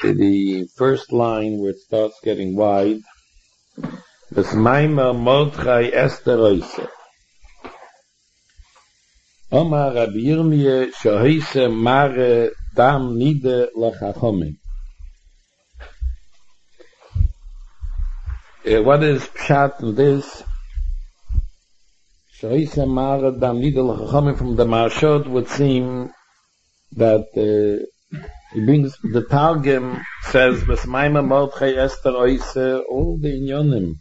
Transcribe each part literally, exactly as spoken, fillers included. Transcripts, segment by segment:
the first line where it starts getting wide. Besmaima Mordechai Esther Oise. Omar Rabbi Yirmiyah Shohise Mare Dam Nide Lachachomim. What is pshat in this? Shohise Mare Dam Nide Lachachomim from the Marshot would seem that uh, he brings the Targum says Besmaima Mordechai Esther Oise all the inyonim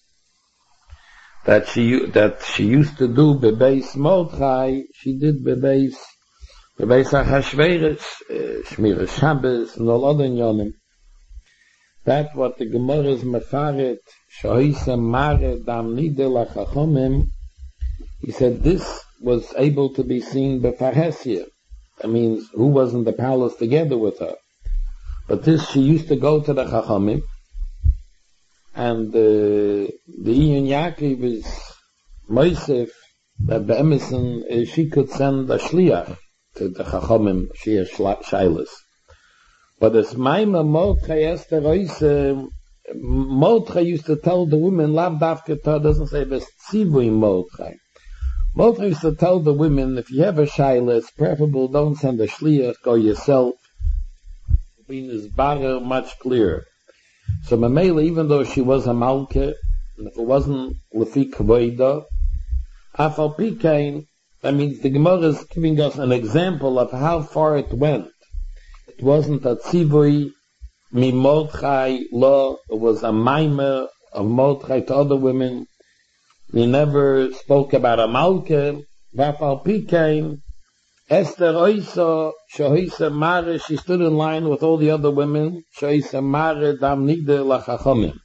that she that she used to do bebeis Mordechai, she did bebeis bebeis Achashverosh, Shmiras Shabbos, and all other inyonim. That's what the Gemara is mefaret. Shohise Mare Dam Nide Lachachomim. He said this was able to be seen befaresir. That means who was in the palace together with her. But this, she used to go to the Chachamim, and uh, the Iyun Yaakov is Moisef, that Be'emison, uh, she could send a Shliach to the Chachamim, she has Shailas. But as Maima Mordechai Esther Oise, Mordechai used to tell the women, Lav Davka Torah doesn't say, Vestzivui Mordechai. Mordechai used to tell the women, if you have a shaila, it's preferable, don't send a shliach, go yourself. Being is barer, much clearer. So Mamela, even though she was a malke, and if it wasn't lefi kavoida, afal pikain, that means the Gemara is giving us an example of how far it went. It wasn't a tzivui mi Mordechai law, it was a maimer of Mordechai to other women. We never spoke about a malke. Vafal pikain, Esther Oisa, Shohise Mare, she stood in line with all the other women. Shohise Mare Dam Nide Lachachomim.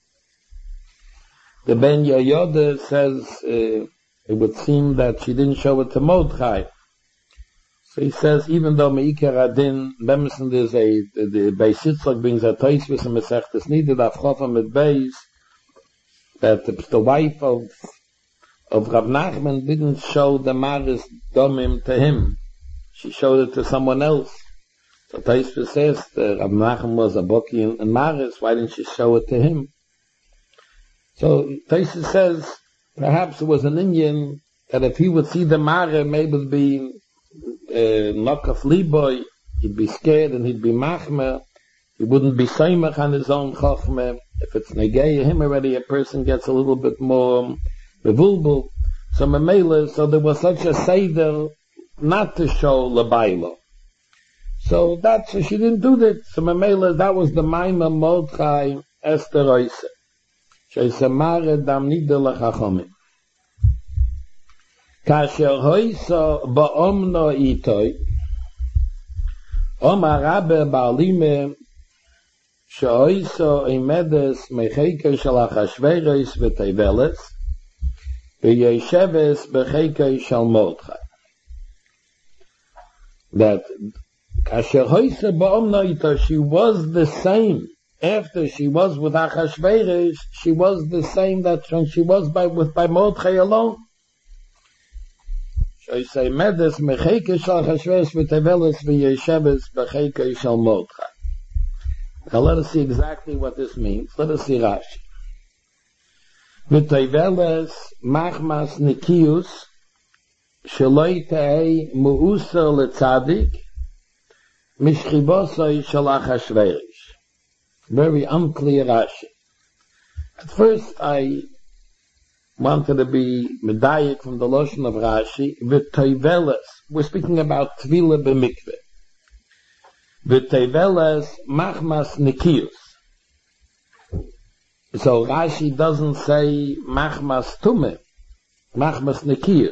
The Ben Yehoyada says uh, it would seem that she didn't show it to Mordechai. So he says, even though Meikar Adin, Bemesen, there's a, the Beis Yitzchak brings a Toisvis and Mesechtes Nide, Avchofa mit Beis, that the, the wife of of Rav Nachman didn't show the Maris Domim to him. She showed it to someone else. So Taisva says that Rav Nachman was a Boki and, and Maris, why didn't she show it to him? So Taisva says perhaps it was an Indian that if he would see the Mare, maybe it would be uh, Nokaf Liboy, he'd be scared and he'd be Machmer, he wouldn't be Seimach on his own Chochmeh. If it's Negei him already, a person gets a little bit more bevulbul. So Mamela, so there was such a seder not to show Labailo. So that's, so she didn't do that. So Mamela, that was the Maima Mordechai Esther Oise. Shohise Mare Dam Nide Lachachomim. Kasher Hoisa Ba'omno Itoi Omar Rabbe Ba'alime Shoiso imedes mecheke shel Achashverosh v'Teveles v'yesheves becheke shel Mordechai. That kasher hoise ba'omno ito, she was the same after she was with Achashverosh. She was the same that when she was by with by Mordechai alone. Shoiso imedes mecheke shel Achashverosh v'Teveles v'yesheves becheke shel Mordechai. Now let us see exactly what this means. Let us see Rashi. V'Teveles machmas nikius sheloi te'ei mu'usa letzadik mishchibosoi shel Achashverosh. Very unclear Rashi. At first I wanted to be medayik from the Lashon of Rashi. V'Teveles, we're speaking about Tvila b'mikveh. V'Teveles machmas nikius. So Rashi doesn't say machmas tume, machmas nikius.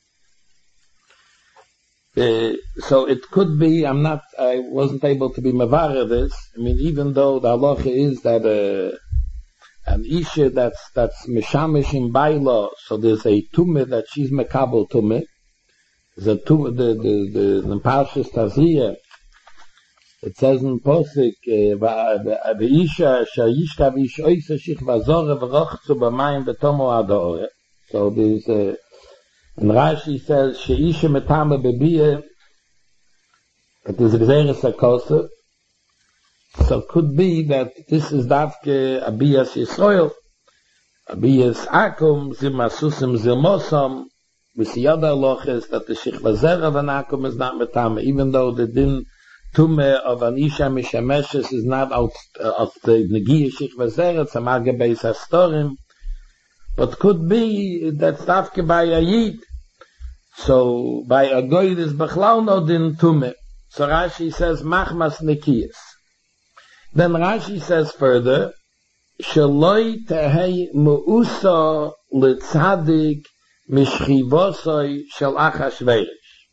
Uh, so it could be, I'm not, I wasn't able to be mavara this. I mean, even though the halacha is that uh, an isha that's that's mishamish in baila, so there's a tume that she's mekabel tume. There's a tume, the the the, the Parshas Taziyah. It says in Posik, "V'isha shayishka v'ishoisa shich v'azore v'rochzu b'mayim v'tomo adore." So there's a, and Rashi says, "Sheisha metame bebiyah," but there's a gzeres hakosa. So it could be that this is Davke Abiyas Yisrael, Abiyas Akum, Zimasusim Zilmosam, with the other loches that the Shechva Zera of an Akum is not Metame, even though the din Tume of an Isha Mishameshes is not out uh, of the Negiya Shechva Zera, it's a Marge Beis HaStorim, but could be that Davke by a Yid. So by a Goyd is Bechlau no din Tume. So Rashi says Machmas Nekiyas. Then Rashi says further, Sheloi tehei mu'usa l'tzadik mishchivosoi shel Achashverosh.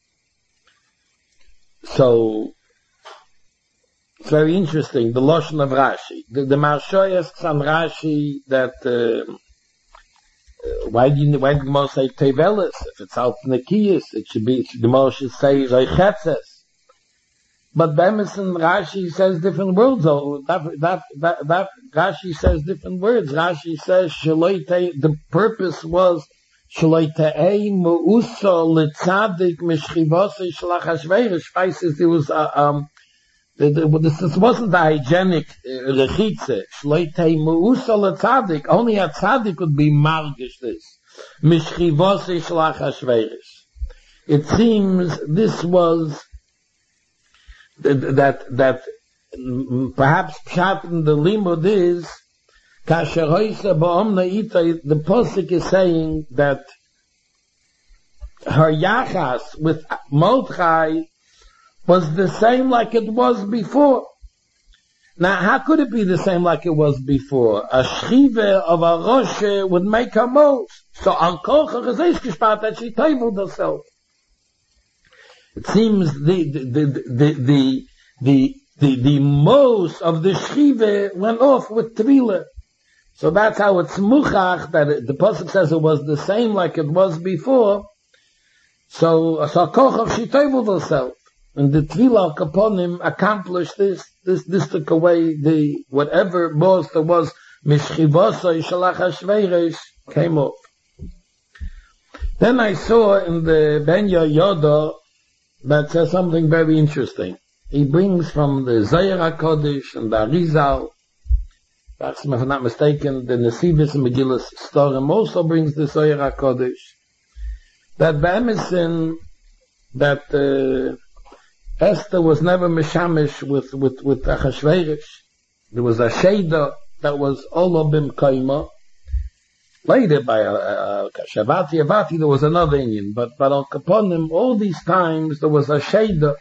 So it's very interesting, the Lashon of Rashi. The, the Marsha asks on Rashi that uh, why do you why do you say Tevelis? If it's out Nekiyas, it should be the Moshe should say Reichetzes. But Bemerson Rashi says different words. Though that that that, that Rashi says different words. Rashi says Shaloite. The purpose was Shaloite ei muusa letzadik mishchivose shlachashveirish. Spices. There was uh, um. The, the, this, this wasn't the hygienic rechitze. Shaloite muusa letzadik. Only a tzadik would be margish this mishchivose shlachashveirish. It seems this was. That that perhaps pshat in the limud is kasher hoysa ba'omna ita. The posuk is saying that her yachas with Mordechai was the same like it was before. Now, how could it be the same like it was before? A shchive of a roshe would make her most. So on kocha chazeish gespart that she tabled herself. It seems the the the the the the, the, the most of the shchive went off with Tvila. So that's how it's muchach that it, the pasuk says it was the same like it was before. So so kochav she tabled herself, and the Tvila Kaponim accomplished this. This this took away the whatever most there was mishchivosai shalach hashveiresh came off. Then I saw in the Ben Yoda that says something very interesting. He brings from the Zohar HaKodesh and the Arizal, perhaps if I'm not mistaken, the Nesivis and Megillas Storim also brings the Zohar HaKodesh, that Be'emesin, that uh, Esther was never Meshamish with, with, with Achashverosh. There was a Sheda that was Olobim Kaima. Later by uh, uh, Shavati Avati there was another Indian, but but on Kaponim all these times there was a Sheda,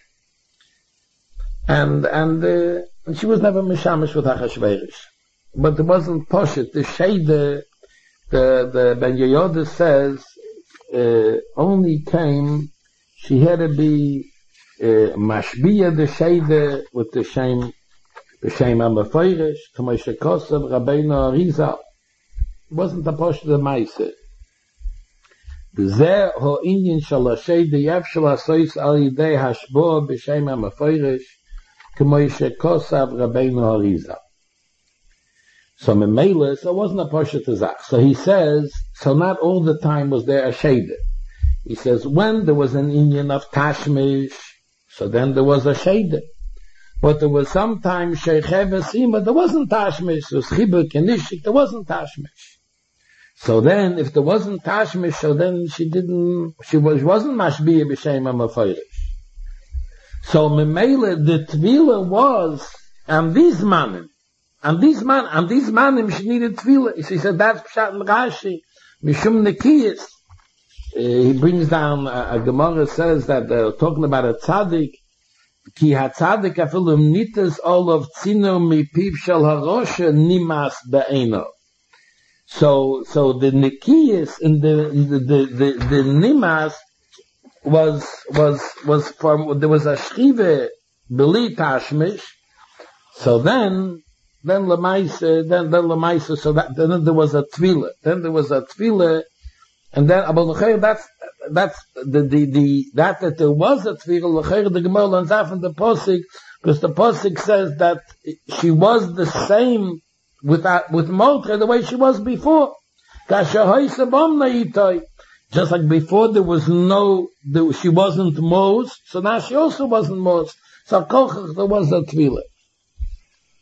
and and, uh, and she was never mishamish with Achashverosh. But it wasn't Poshet. The Sheda, the the Ben Yehoyada says uh, only came. She had to be uh, mashbiya the Sheda with the Shem the Shem Amafeirish to Moshe Kosev Rabbeinu Arizal. It wasn't a posh the Maise. The Zeh ho Indian shalashay the Yav shalasois al yidei hashbo b'shem ha'mafeirish k'moishe kosav Rabbeinu Arizal. So Memele, so it wasn't a posh to Zach. So he says, so not all the time was there a shade. He says when there was an Indian of Tashmish, so then there was a shade. But there was sometimes Sheikhev Esima, there wasn't Tashmish. There was Chibuk and Nishik, there wasn't Tashmish. So then, if there wasn't Tashmish, so then she didn't, she was, wasn't Mashbiya B'Shem HaMafeirish. So Memele, the Tvila was, and these manim, and these man, and these manim, she needed Tvila. He said, that's Pshat and Rashi, Mishum Nekiyas. Uh, he brings down, uh, a Gemara says that they're talking about a tzaddik, Ki ha-tzaddik afilu nitas all of tzino mipiv shel harosha nimas be'eno. So, so the Nikiyas in the, the, the, the, the Nimas was, was, was from, there was a Shchive Beli Tashmish. So then, then Lamaisa, then, then Lamaisa, so that, then there was a Tvila. Then there was a Tvila, and then, Abul that's, that's, the, the, the, that, that there was a Tvila, L'cheir, the Gemara learns out from the Posik, because the Posik says that she was the same with that, with Mordechai the way she was before. Just like before there was no, there, she wasn't most, so now she also wasn't most. So Kochach there was a Tvila.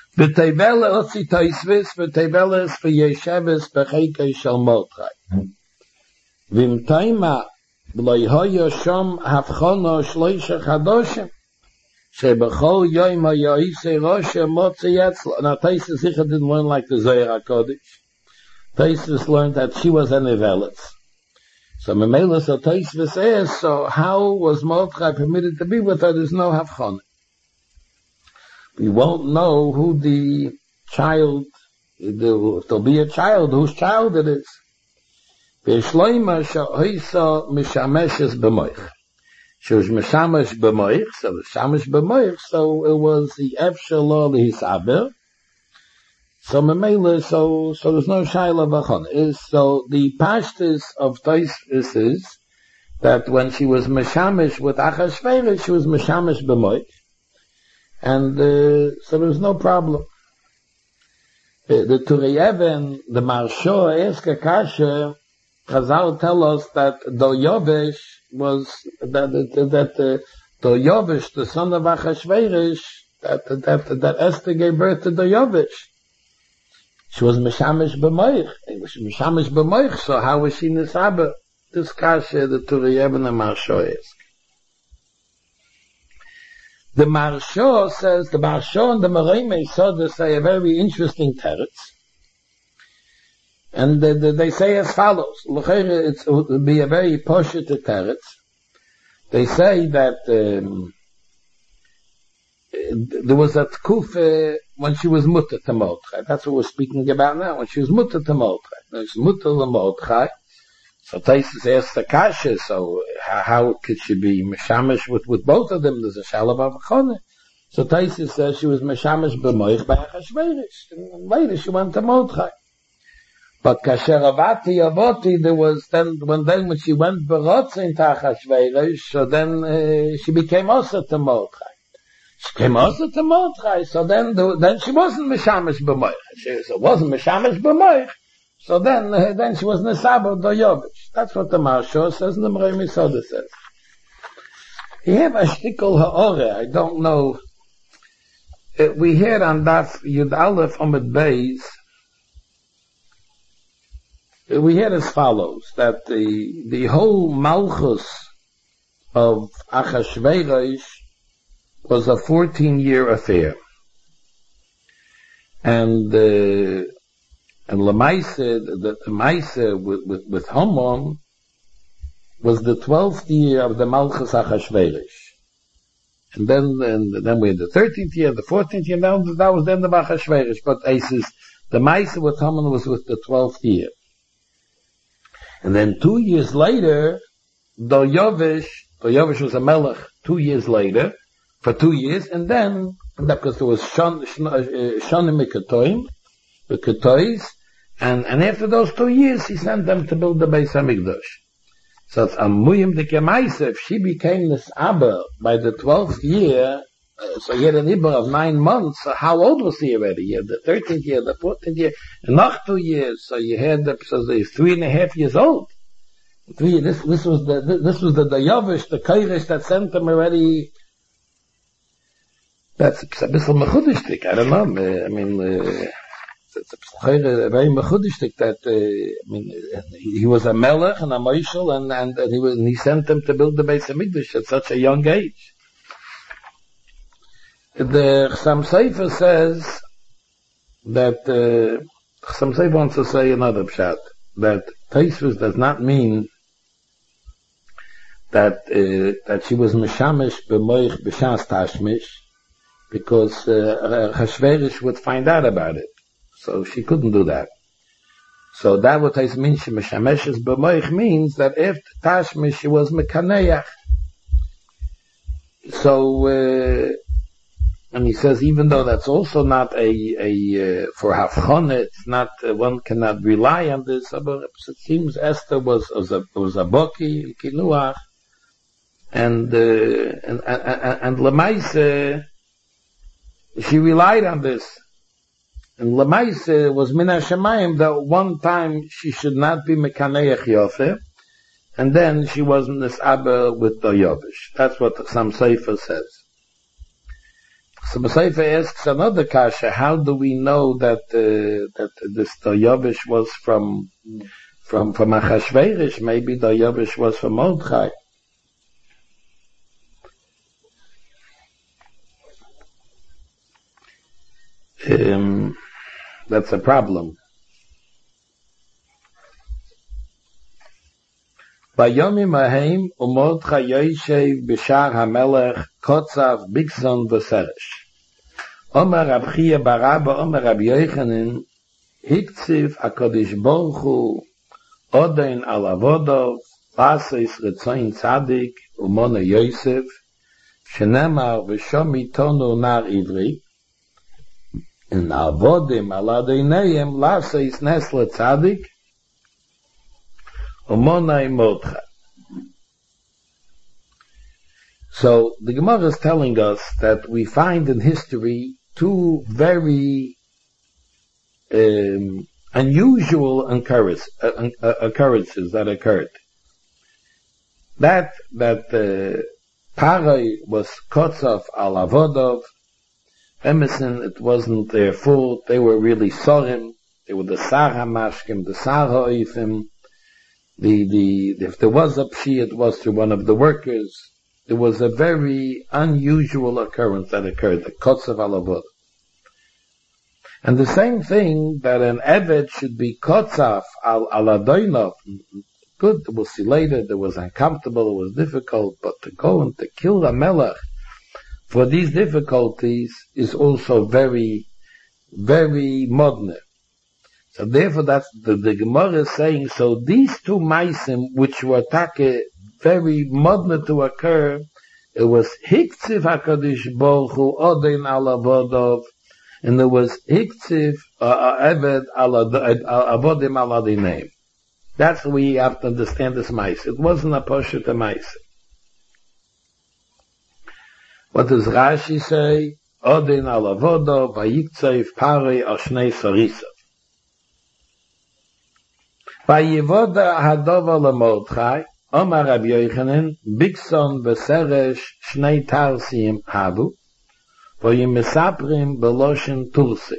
V'tevele otzi toisvis, v'tevele es v'yesheves b'cheikei shel Mordechai. V'imtaima v'loi hoyo shom havchono shloisha chadoshim, shebechol yoim hayoisei roshe motzi yetzlo. Now Taisus Sicha didn't learn like the Zohar HaKodesh. Taisus learned that she was an Evelis. So Memela, so Taisus says, so how was Mordechai permitted to be with her? There's no havchon. We won't know who the child, there'll be a child, whose child it is. V'shloima sha'oisa mishameshes b'moich. She was mishamesh b'moich, so mishamesh b'moich, so it was the efshelo l'hisaber. So Memela, so, so there's no shayla v'chon. Is, so the pashtus of Taisus is that when she was mishamesh with Achashverosh, she was mishamesh b'moich. And uh, so there's no problem. Uh, the Turei Even, the Marsho, Eska Kasha, Chazal tell us that Doyovesh was, that, that, that uh, Doyovesh, the son of Achashverosh, that, that, that Esther gave birth to Doyovesh. She was Meshamish B'moich. She was Meshamish B'moich, so how was she Nisaba? This Kasha, the Turei Even, the Marsho, Eska. The Marsho says, the Marsho and the Mereme Soda say a very interesting teretz. And they, they say as follows. It would be a very poshut teretz. They say that um, there was a tkuf when she was mutter to Mordechai. That's what we're speaking about now. When she was mutter to Mordechai. She's mutter to Mordechai. So Taisus asked the kasha, so how, how could she be meshamish with, with both of them? There's a shalav avachone. So Taisus says she was meshamish b'moich by Achashverosh. And later she went to Mordechai. But kasher avati avoti, there was then, when then when she went berotz into Achashverosh, so then uh, she became also to Mordechai. She came also to Mordechai, so then, the, then she wasn't meshamish b'moich. She so wasn't meshamish b'moich. So then, uh, then she was Nesaba Doyovish. That's what the Marsho says and the Mereme Soda says. You have a shtickle ha'ore, I don't know. Uh, we hear on Daf Yud Aleph Amud Beis, uh, we hear as follows, that the, the whole Malchus of Achashverosh was a fourteen year affair. And, uh, And Lamaise, the, the Maise with, with, with Haman was the twelfth year of the Malchus Achashverosh. And then, and then we had the thirteenth year, the fourteenth year, now that was then the Achashverosh. But I says, the Maise with Haman was with the twelfth year. And then two years later, Doyovish, Doyovish was a Melech two years later, for two years, and then, because there was Shon, Shonim Mikatoim, the Ketois, And, and after those two years, he sent them to build the Beis HaMikdash. So it's Amuyim de Kemaise, if she became this Abba by the twelfth year, uh, so he had an Ibra of nine months, so how old was he already? He had the thirteenth year, the fourteenth year, and not two years, so you had the, so he's three and a half years old. Three, this, this was the, this was the Dayavish, the Kairish that sent them already. That's a bit mechudishtik, I don't know, I mean, uh, it's a very mechudishtik that, uh, I mean, he was a melech and a moishel, and, and, and he was, and he sent them to build the Beis HaMikdash at such a young age. The Chassam Sofer says that, uh, Chassam Sofer wants to say another pshat, that Tosfos does not mean that, uh, that she was mishamish b'moich b'shas tashmish, because, uh, Hashverish would find out about it. So she couldn't do that. So that what I mean, she mishameshes b'moich means that after tashmish she was mekaneach. So, uh, and he says, even though that's also not a, a, uh, for Havchon, it's not, uh, one cannot rely on this, but it seems Esther was, was a, was a boki, kinuach, and, uh, and, and, and Lemaise, she relied on this. And Lemaise was Min HaShamayim that one time she should not be Mekaneach Yofe, and then she wasn't this Abba with the Yovish. That's what Chassam Sofer says. So Maseifa asks another kasha, how do we know that uh, that this Daryavish was from from from Achashverosh? Maybe Daryavish was from Mordechai. Um, that's a problem. Vayomim hahem uMordechai yoshev b'shar hamelech kotzav bigson v'seresh. Omer Rab Chia bar Abba Omer Rab Yochanan hikziv HaKadosh Baruch Hu odein al avodov lasos retzoin tzadik u'mona Yosef shenemar v'shom itonu nar ivri in avodim al adonayim lasos nesle tzadik u'mona Mordechai. So the Gemara is telling us that we find in history two very um, unusual occurrence, uh, uh, occurrences that occurred. That that uh, Parai was Kotzav al Avodov. Emerson, it wasn't their fault. They were really Sorim. They were the Sar HaMashkim, the Sar HaOifim. The the if there was a pshi, it was to one of the workers. There was a very unusual occurrence that occurred, the Kotzav al Avodov. And the same thing that an Eved should be Kotzav al Adoinov. Good, we'll see later, it was uncomfortable, it was difficult, but to go and to kill a Melech for these difficulties is also very, very modern. So therefore that's the, the Gemara is saying, so these two Maisim, which were take very modern to occur, it was Hiktziv HaKadosh Baruch Hu Odein al Avodov, and there was Hiktziv Eved al Avodim al Adinaim. That's what we have to understand this Maise. It wasn't a Poshet Maise. What does Rashi say? Odein al Avodov Vayiktzayv Parei al Shnei Sarisav. Vayivoda Hadova LeMordechai Omar Rabbi Yochanan, Bigson v'Seresh Shnei Tarsim Havu, v'yim mesaprim beloshen Tursi.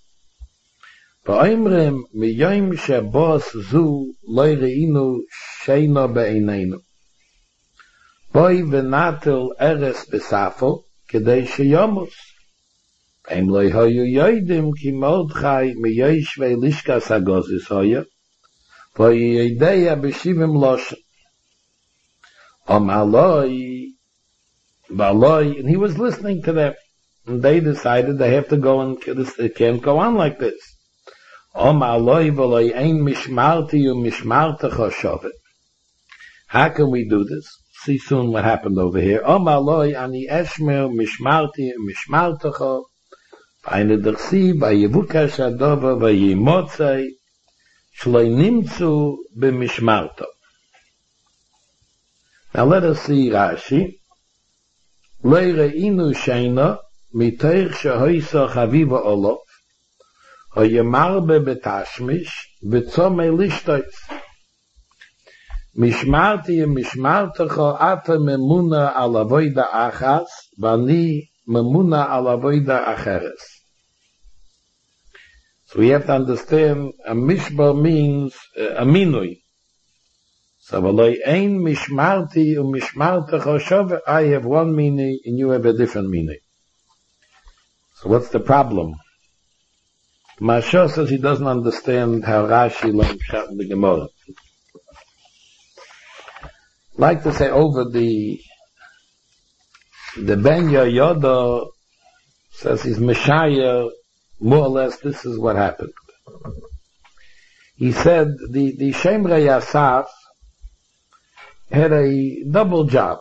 V'oimrim miyoim shebos zu loy reinu sheino be'eineinu. Boi v'natil eres besafo, kedei sheyomus. V'im loy hoyu yoidim ki Mordechai miyoishvei lishkas hagozis hoya, v'yi yodeya b'shivim loshen. Um, Aloi, Baloi, and he was listening to them. And they decided they have to go and this, it can't go on like this. Um, Aloi, Baloi, ein mishmarti u mishmartecha shovet. How can we do this? See soon what happened over here. Um, Aloi, ani eshmer mishmarti u mishmartecha. Eine dersi, vayevukash adova, vayimotzei, shloi nimtzu b'mishmarto. Now let us see Rashi. Leire inu sheina miteich shehoisa chaviva olof hoyemarbe betashmish v'tzomei lishtoitz mishmarti mishmartecho ata memuna al avoida achas v'ani memuna al avoida acheres. So we have to understand a mishbar means uh, a minui. So, ein mishmarti u mishmartecha shove, I have one meaning and you have a different meaning. So what's the problem? Mashal says he doesn't understand how Rashi learned Pshat in the Gemara. I'd like to say over the the Ben Yoda says he's Messiah, more or less this is what happened. He said the, the Shemrei Yasaf had a double job.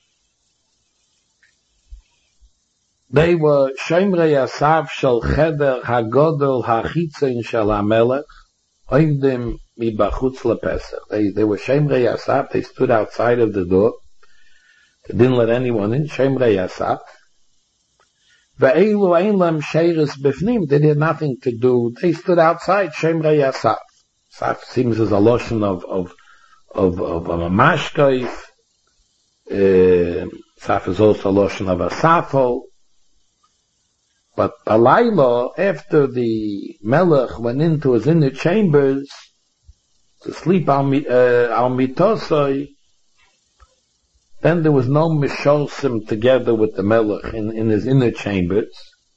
They were Shemrei Yasaf shel cheder hagodol hachitzin shel hamelech oimdim mibachutz lepesach. They they were Shemrei Yasaf. They stood outside of the door. They didn't let anyone in. Shemrei Yasaf. Ve'elu ein lam sheiris bifnim. They had nothing to do. They stood outside. Shemrei Yasaf. Yasaf seems as a lotion of of of of a mashkoif. Uh, Saf is also a lotion of a safo. But Balayla, after the Melech went into his inner chambers to sleep al uh, mitosoi, then there was no misholsim together with the Melech in, in his inner chambers.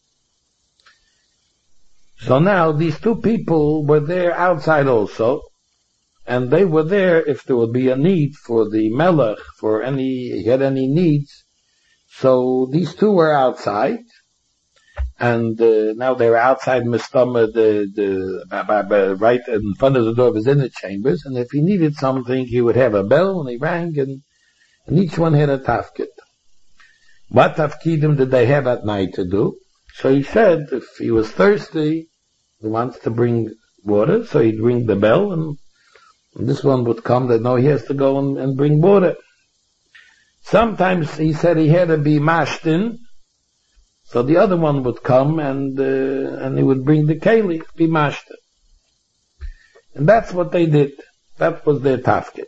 So now these two people were there outside also, and they were there if there would be a need for the Melech, for any, he had any needs. So these two were outside, and uh, now they were outside Mistama, the, the, right in front of the door of his inner chambers, and if he needed something, he would have a bell, and he rang, and, and each one had a tafkid. What tafkidim did they have at night to do? So he said, if he was thirsty, he wants to bring water, so he'd ring the bell, and, and this one would come that no, he has to go and, and bring water. Sometimes he said he had to be mashtin, so the other one would come and uh, and he would bring the keli, be mashtin. And that's what they did. That was their tafkid.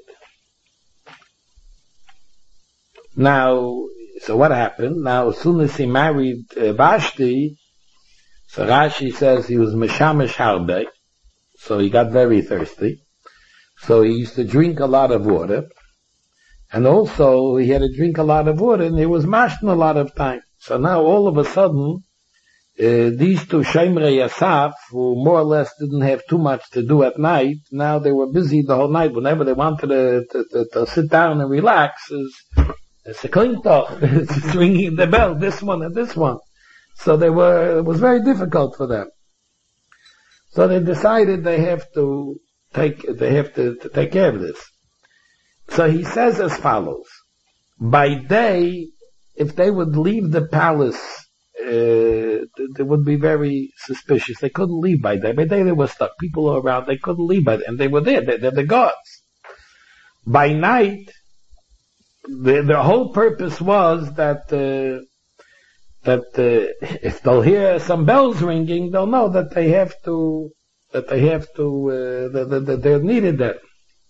Now, so what happened? Now, as soon as he married uh, Vashti, so Rashi says he was meshamish harbe, so he got very thirsty. So he used to drink a lot of water. And also, he had to drink a lot of water, and he was mashtin a lot of time. So now, all of a sudden, uh, these two Shemrei Yasaf, who more or less didn't have too much to do at night, now they were busy the whole night. Whenever they wanted to, to, to, to sit down and relax, it's a klintoch, it's ringing the bell, this one and this one. So they were, it was very difficult for them. So they decided they have to take, they have to, to take care of this. So he says as follows, by day, if they would leave the palace, uh, they would be very suspicious. They couldn't leave by day. By day they were stuck. People were around, they couldn't leave by day. And they were there, they, they're the gods. By night, the, the whole purpose was that, uh, that, uh, if they'll hear some bells ringing, they'll know that they have to, that they have to, uh, that, that, that they're needed there.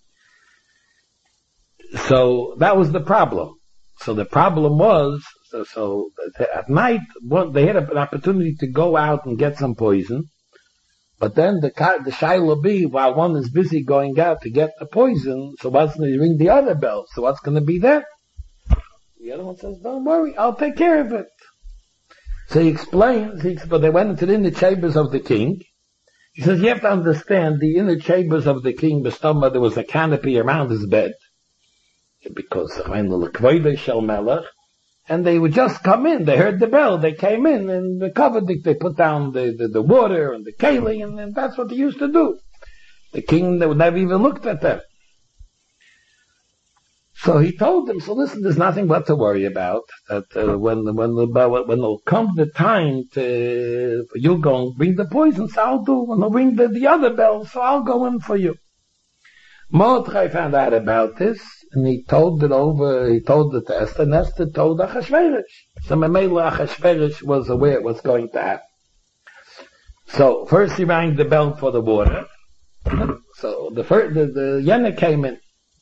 So that was the problem. So the problem was, so, so at night, one, they had an opportunity to go out and get some poison, but then the the shaila be, while one is busy going out to get the poison, so what's going to ring the other bell? So what's going to be there? The other one says, don't worry, I'll take care of it. So he explains, he, but they went into the inner chambers of the king. He says, you have to understand, the inner chambers of the king, B'stomah, there was a canopy around his bed, because and they would just come in, they heard the bell, they came in, and they covered it, they put down the, the, the water and the keli, and, and that's what they used to do. The king, they would never even looked at them. So he told them, so listen, there's nothing but to worry about, that uh, when, when, the, when there'll come the time to, for you go and bring the poison, so I'll do, when they'll ring the, the other bell, so I'll go in for you. Mordechai found out about this, and he told it over, he told it to Esther, and Esther told Achashverosh. So Mamela Achashverosh was aware it was going to happen. So first he rang the bell for the water. So the first, the, the Yena came in.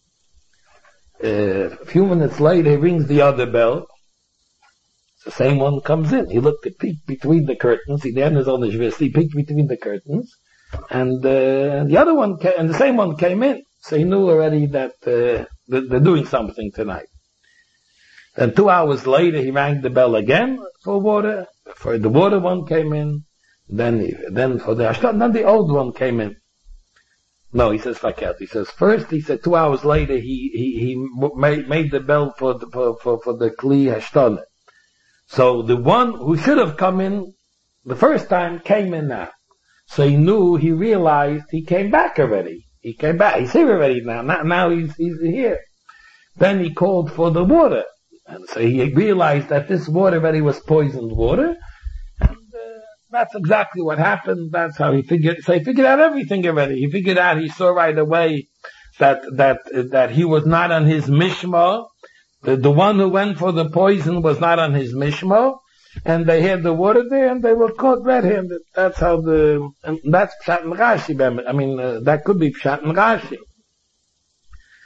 Uh, a few minutes later he rings the other bell. The same one comes in. He looked at peek between the curtains. He then is on the shvist. He peeked between the curtains. And uh, the other one came, and the same one came in. So he knew already that uh, they're doing something tonight. Then two hours later, he rang the bell again for water. For the water one came in. Then, he, then for the ashton, then the old one came in. No, he says faket. He says first. He said two hours later, he he he made made the bell for the for for, for the kli ashton. So the one who should have come in the first time came in now. So he knew, he realized he came back already. He came back. He's here already now. Now, now he's, he's here. Then he called for the water. And so he realized that this water already was poisoned water. And uh, that's exactly what happened. That's how he figured, so he figured out everything already. He figured out, he saw right away that, that, uh, that he was not on his mishma. The, the one who went for the poison was not on his mishma. And they had the water there, and they were caught red-handed. That's how the, and that's Pshat and Rashi. I mean, uh, that could be Pshat and Rashi.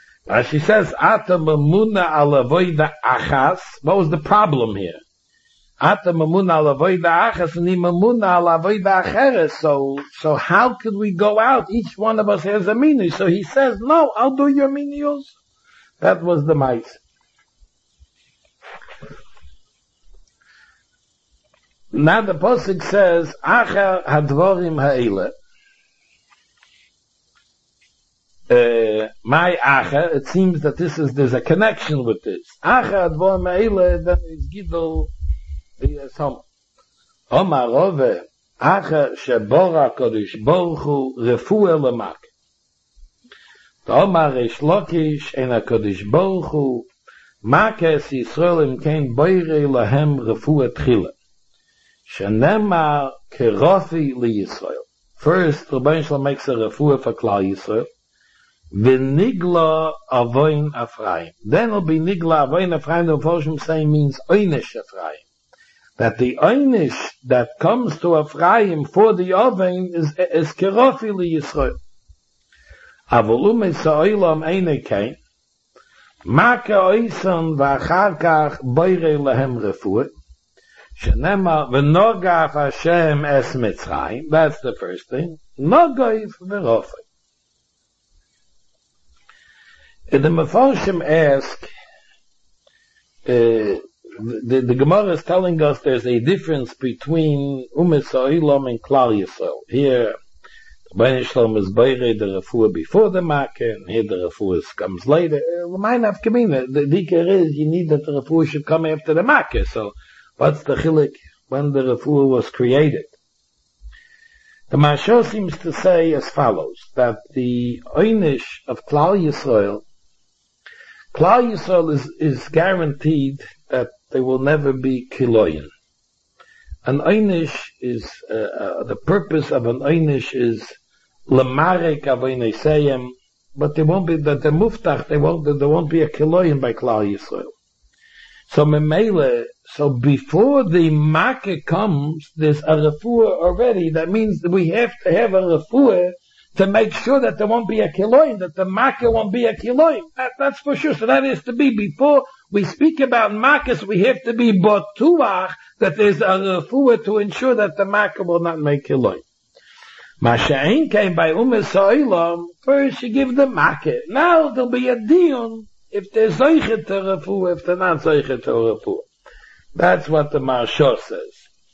Rashi says, Ata mamuna ala voida achas. What was the problem here? Ata mamuna al avoida achas and mamuna al avoida acheres. So, so how could we go out? Each one of us has a mini. So he says, no, I'll do your mini also. That was the mice. Now the Pasuk says, Acha hadvorim ha'ele. Uh, my Acha, it seems that this is, there's a connection with this. Acha hadvorim ha'ele, then it's Gidol, yes, Hom. Omar Rove, Acha shebora kodesh borchu refuah lemak. Omar Reish Lakish en HaKadosh Baruch Hu Makes Yisrael im kein boire lahem refuah tchila. Shenemar kerofi li Yisrael. First, Rabbeinu Shalom makes a refuah for Klal Yisrael. V'nigla avoin Ephraim. Then it'll be nigla avoin Ephraim. The Mephoshim saying means oynish Ephraim. That the oynish that comes to Ephraim for the avoin is, is kerofi li Yisrael. Avolume sa'olam eine kein. Maka oisan v'achar kach boire lahem refuah. Shenema v'nogaf Hashem es Mitzrayim. That's the first thing. Nogaif v'rofei. The Mephoshim ask, uh, the, the Gemara is telling us there's a difference between Umet Sa'olam and Klal Yisrael. Here, Rabbeinu Shalom is boire the refuah before the makkah, and here the refuah comes later. Remind of Kamina, the dikar is you need that the refuah should come after the makkah. So, what's the chilik when the refuah was created? The Mashal seems to say as follows, that the oynish of Klal Yisrael, Klal Yisrael is, is guaranteed that they will never be kiloyin. An oynish is, uh, uh, the purpose of an oynish is Lamarek avoinei seyem, but there won't be that the muftach. They won't. There won't be a kiloyin by Klal Yisrael. So memele. So before the makkah comes, there's a refuah already. That means that we have to have a refuah to make sure that there won't be a kiloyin, that the makkah won't be a kiloyin. That, that's for sure. So that is to be before we speak about makkahs. We have to be botuach that there's a refuah to ensure that the makkah will not make kiloyin. Masha'in came by Umet Sa'olam, first you give the makkah. Now there'll be a dion if they're zeichet to refuah, if they're not zeichet to refuah. That's what the Marsha says.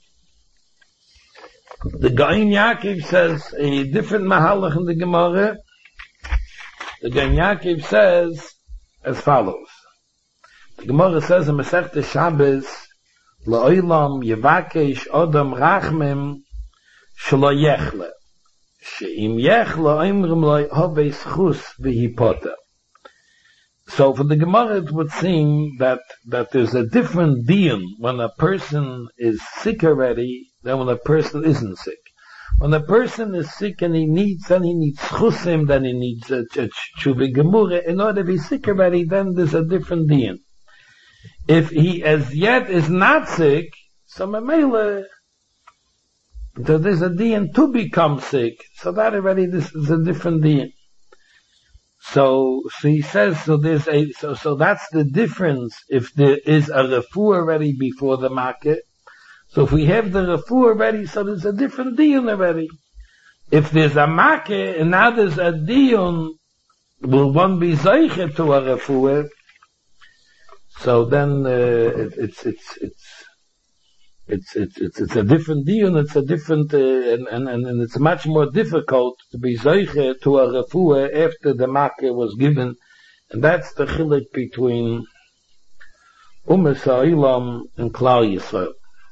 The Gaon Yaakov says a different mahalach in the Gemara. The Gaon Yaakov says as follows. The Gemara says in Masechta Shabbos, La'olam yevakesh odam rachmim shelo yechle. She'im yechle oimrim lo havei schus v'hipota. So for the Gemara it would seem that, that there's a different deal when a person is sick already than when a person isn't sick. When a person is sick and he needs, then he needs chusim, then he needs a tshuva gemura. In order to be sick already, then there's a different deal. If he as yet is not sick, so memele, there's a deal to become sick. So that already, this is a different deal. So, so he says, so there's a, so, so that's the difference if there is a refuah already before the makkah. So if we have the refuah already, so there's a different dion already. If there's a makkah and now there's a dion, will one be zeichet to a refuah? So then, uh, it, it's, it's, it's, It's, it's, it's, it's a different deal, it's a different, uh, and, and, and it's much more difficult to be zeiche to a refuah after the makkah was given. And that's the chilek between Umet Sa'olam and Klal Yisrael.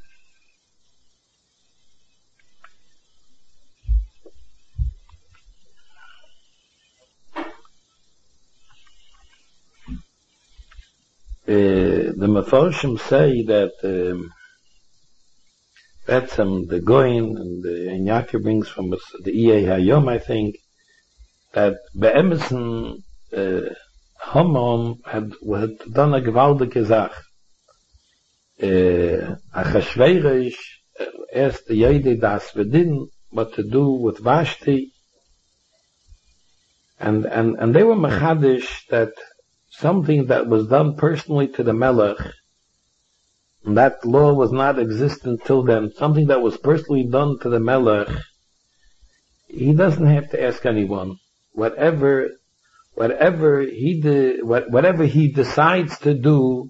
Uh, the Mefarshim say that, um, that's um, the Goin and the and Yaakov brings from us, the E A Hayom, I think, that Be'emerson, uh, Haman had, had done a gewaltige Sach. Uh, Achashverosh asked the Yede das Vedin what to do with Vashti, and, and, and they were mechadish that something that was done personally to the Melech And that law was not existent till then. Something that was personally done to the Melech, he doesn't have to ask anyone. Whatever, whatever he de, whatever he decides to do,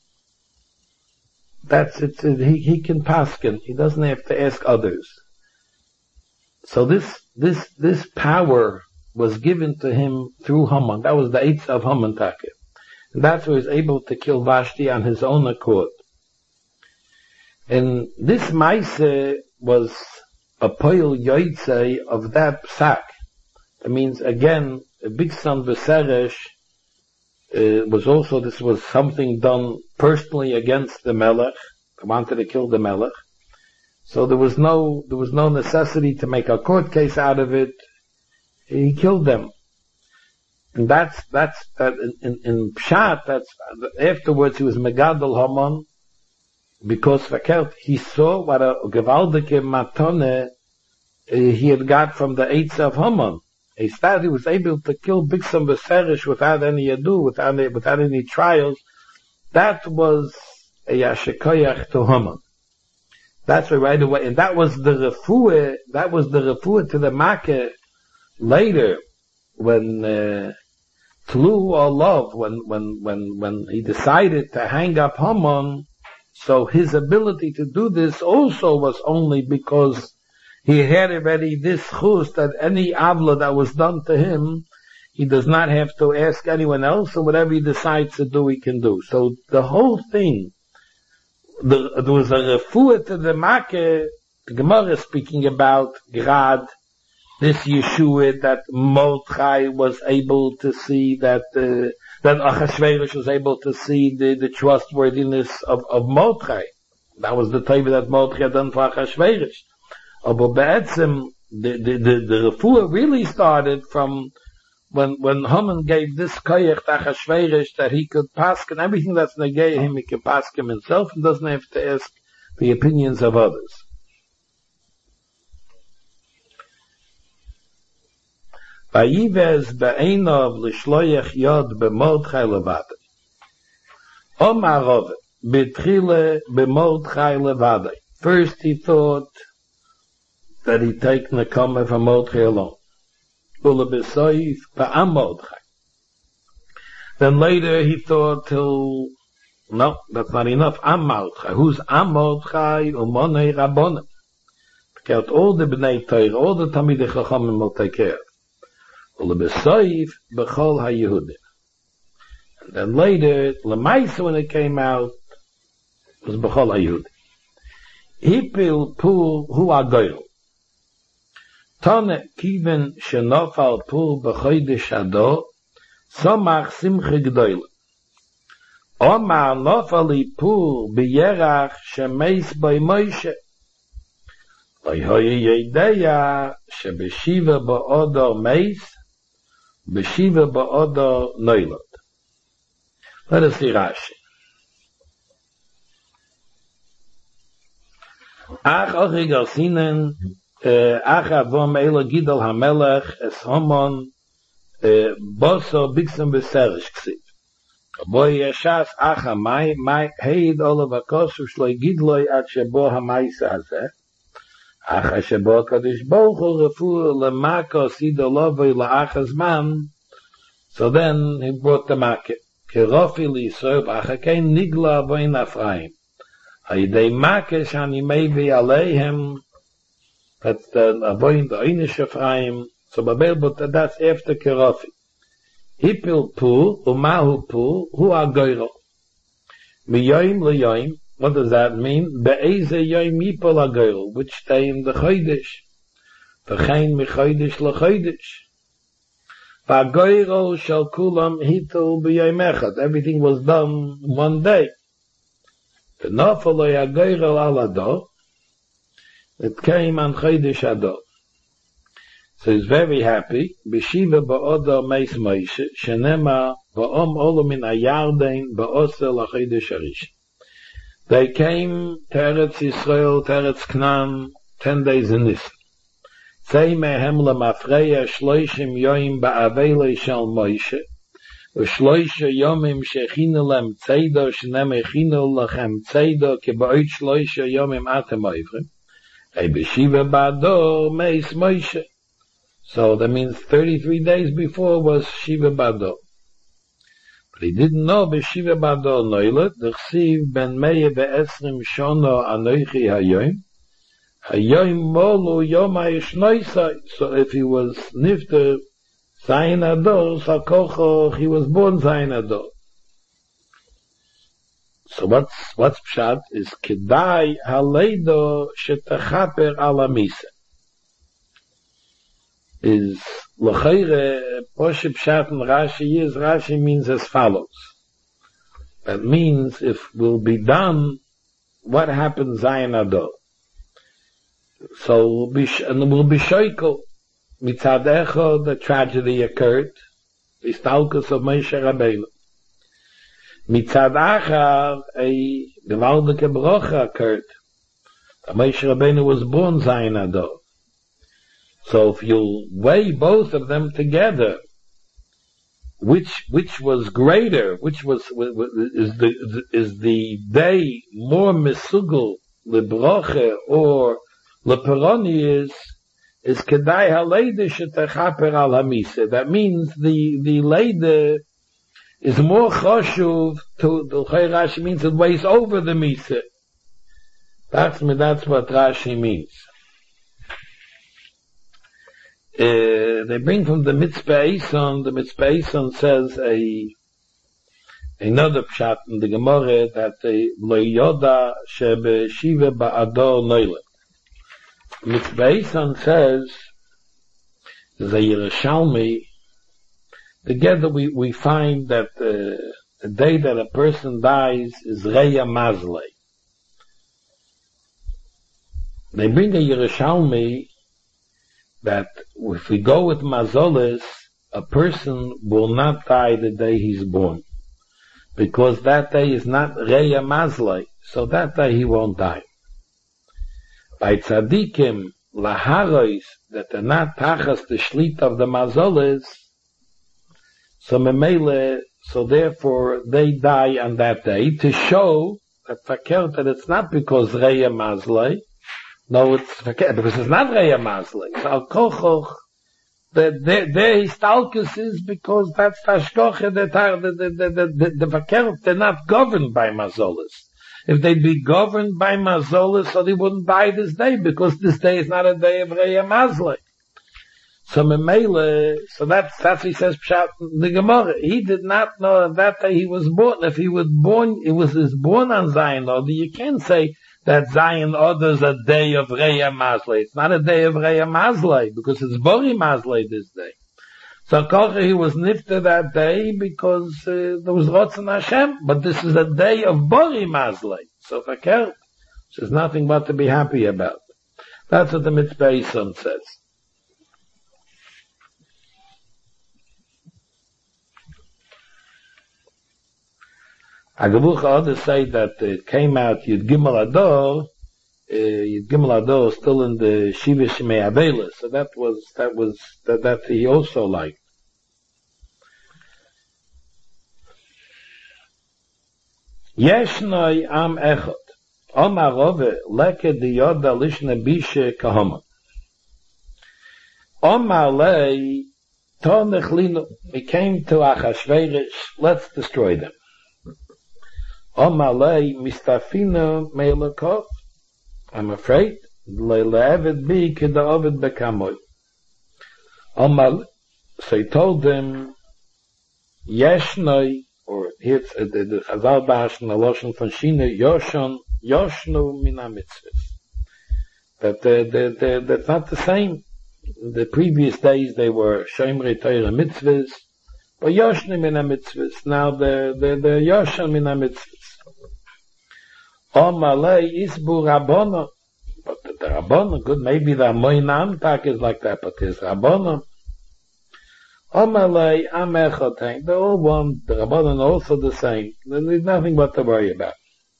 that's it. He he can paskin. He doesn't have to ask others. So this this this power was given to him through Haman. That was the eighth of Haman Taka. And that's why he was able to kill Vashti on his own accord. And this Maise was a poil yoitze of that psak. That means, again, a big son Viseresh uh, was also, this was something done personally against the Melech. They wanted to kill the Melech. So there was no, there was no necessity to make a court case out of it. He killed them. And that's, that's, that, in, in, in Pshat, that's, afterwards he was Megadol Haman, because verkehrt, he saw what a gewaltige matone uh, he had got from the Eitz of Haman. He started, he was able to kill Bixam Veserish without any ado, without any, without any trials. That was a Yashikoyach to Haman. That's why right away, and that was the refuah, that was the refuah to the Makkah later, when, uh, Tlu or love, when, when, when, when he decided to hang up Haman, so his ability to do this also was only because he had already this chus that any avla that was done to him, he does not have to ask anyone else, and whatever he decides to do, he can do. So the whole thing, the, there was a refuah to the Makkah, the Gemara speaking about Grad, this Yeshua that Mordechai was able to see, that uh, that Achashverosh was able to see the, the trustworthiness of, of Mordechai. That was the time that Mordechai had done for Achashverosh. But Be'etzim, the, the, the, the refuah really started from when, when Haman gave this koyach to Achashverosh that he could paskin everything that's negay him, he can paskin himself and doesn't have to ask the opinions of others. Vayivez be'enov l'shloyach yod be'Mordechai levadei. Omar Rov betchile be'Mordechai levadei. First he thought that he'd take Nekama from Mordechai alone. Ule b'soif ba'am Mordechai. Then later he thought till, no, that's not enough, Am Mordechai. Who's Am Mordechai? Umonei Rabbonim. Because all the B'nai Torah, all the Talmidei Chachamim will take care of. Ulebesoif b'chol haYehudim. And then later, Lemaisa, when it came out, was b'chol haYehudim. Hipil pul hu agoyl. Tone kiven shenofal pul b'chodesh Adar, somach simcha gdoyle. Omar nofali pul b'yerach shemeis by Moshe. Loyhoye yedeya shebeshiva ba'odor meis, Beshiva ba'odor noilot. Let us see Rashi. Ach ochig alsinen, ach avom eila gidol hamelech, es homon, boso bixem beserish ksiv. Boy yashas ach hamay, may heid olav akosu shloi gidloi at shebo hamaysa hazeh. Ach shebo kadosh baruch hu refu lemako sidolovoi laachas man. So then he brought the makkah. Kerofi li yisrael b'achakein nigla avoin Afraim. Hayidei makkah shani mevi aleihem. That's the avoin the oinish Afraim. So Babel, but that's after Kerofi. Hipil pu, umahu pu, hu agoyro. Miyoim leyoim. What does that mean? Be'eze yoim yipol agoyro. Which day in the chodesh. V'chein mi chodesh lechodesh. V'agoyro shal kulam hitul b'yoim echad. Everything was done one day. V'nofal loy agoyro al Adar. It came on chodesh Adar. So he's very happy. B'shiva ba'odar meis Moshe, shenema ba'om olu min ayardein ba'osel achodesh harish. They came to Eretz Yisrael, to Eretz Knan, ten days in this. Say mehem lemafreya shloishim yoim ba'avelei shel Moshe, ושלושה יומים שהכינו להם ציידו, שנם הכינו לכם ציידו, כבעוד שלושה יומים אתם עוברים. Hey, Beshiva Bador Meis Moshe. So that means thirty-three days before was Shiva Bador. But he didn't know Beshiva Bador Noilet, D'chsiv ben Meir ve'esrim shono anoichi hayoim, hayoim molu yom ha'ishnoisai. So if he was nifter Zayin Ador, so kocho, he was born Zayin Ador. So what's, what's pshat is kedai haleido shetachaper ala misa. Is l'chayre poshe pshat and Rashi is, Rashi means as follows. That means if will be done, what happens Zayin Ador? So we'll be, and we'll be shoikel. Mitzad Echad, the tragedy occurred. The stalkus of Moshe Rabbeinu. Mitzad Achar, a gewaltige Bracha occurred. Moshe Rabbeinu was born Zayin Ador. So if you weigh both of them together, which which was greater, which was is the is the day more misugel lebracha or leperoni is is kedai haleide shetechaper al hamisa. That means the the leide is more choshuv to the Rashi means it weighs over the misa. That's that's what Rashi means. Uh, they bring from the Mitzvah Eison, the Mitzvah Eison says a another pshat in the Gemara that the lo yoda shebe shiva ba'ador noile. Mitzvah Eison says there's a Yerushalmi. Together we, we find that uh, the day that a person dies is Reya Mazlei. They bring a Yerushalmi that if we go with Mazolis, a person will not die the day he's born. Because that day is not Reya Mazlei, so that day he won't die. By Tzadikim, Laharois, that are not Tachas the Shlit of the Mazolis, so memele, so therefore they die on that day to show that fakert that it's not because Reya Mazlei. No, it's fakert because it's not Reya Mazlei. So al kochoch, the the the histalkus is because that's tashkoche that the the the the the fakert they're not governed by Mazolis. If they'd be governed by Mazolis, so they wouldn't die this day because this day is not a day of Reya Mazlei. So Memele, so that's, that's what he says, Pshat, the Gemara. He did not know that day he was born. If he was born, it was his born on Zayin Oder. You can't say that Zayin Oder is a day of Reya Mazlei. It's not a day of Reya Mazlei, because it's Bori Mazlei this day. So Kocha, he was nifter that day because uh, there was Rotzen Hashem, but this is a day of Bori Mazlei. So Fakert, there's nothing but to be happy about. That's what the Mitzvah Eison says. Agavucha others say that it came out Yud Gimel Ador, uh, Yud Gimel Ador still in the Shiva Shemei Avela, so that was that was that that he also liked. Yeshnoi am echot, Omar Rove leke diyoda lishne bishe kahoma. Omar lei tonechlinu. We came to Achashverosh. Let's destroy them. Omalei mistafina meilakov. I'm afraid. Leile'evet bi keda'ovet bekamoy. Omal. So he told them, Yeshnoi, or here it's uh, the Chazal Bahash and the Loshen von Shina, Yoshon, Yoshnu mina mitzvahs. That uh, the, the, that's not the same. In the previous days they were Shomrei Torah mitzvahs, but Yoshnu mina mitzvahs. Now the the the Yoshon mina mitzvahs. Omalei isbu Rabbono. But the, the Rabbono, good, maybe the Amoinam tak is like that, but there's Rabbono. Omalei amechoteng. They're all one. The Rabbono also the same. There's nothing but to worry about.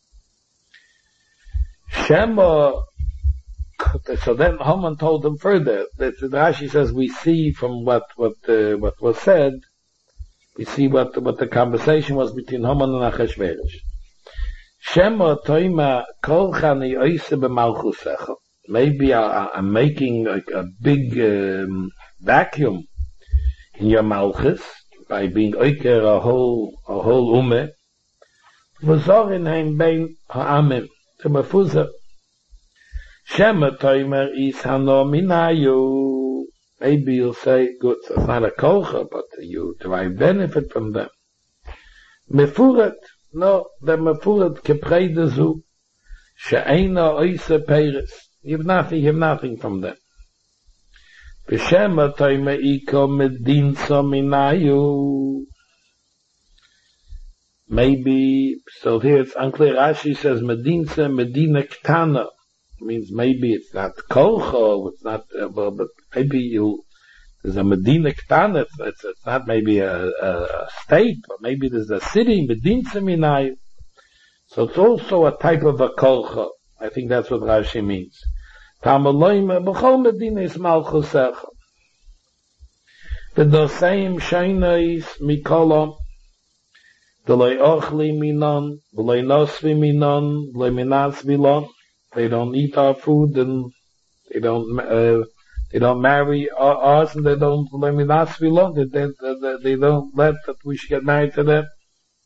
Shema. So then Haman told them further that the Rashi says we see from what what uh, what was said We see what, what the conversation was between Haman and Achashverosh. Shema toima kol chani oise b'malchusecha. Maybe I, I'm making like a big um, vacuum in your malchus by being oiker a whole a whole umme. V'zorin heim bein ha'amim to mefuzer. Shema toimer is hano minayu. Maybe you'll say, good, so it's not a kolcha, but you derive benefit from them. Mefuret, no, the mefuret kepredezu, she'eina oise peres. You have nothing, you have nothing from them. B'shema toime iko medinsa minayu. Maybe, so here it's unclear. Rashi says medinsa, medina ktana. Means maybe it's not kolcha, it's not, uh, well, but maybe you, there's a medina ktana, it's, it's, it's not maybe a, a, a state, but maybe there's a city, medinsa minayu. So it's also a type of a kolcha. I think that's what Rashi means. Tamaloim b'chol medina is malchusecha. V'doseim sheinais mikolam, v'loi ochli minon, v'loi nosvi minon, v'loi minas vilon. They don't eat our food, and they don't uh, they don't marry us, and they don't v'loi minas vilon. They, they, they, they don't let that we should get married to them.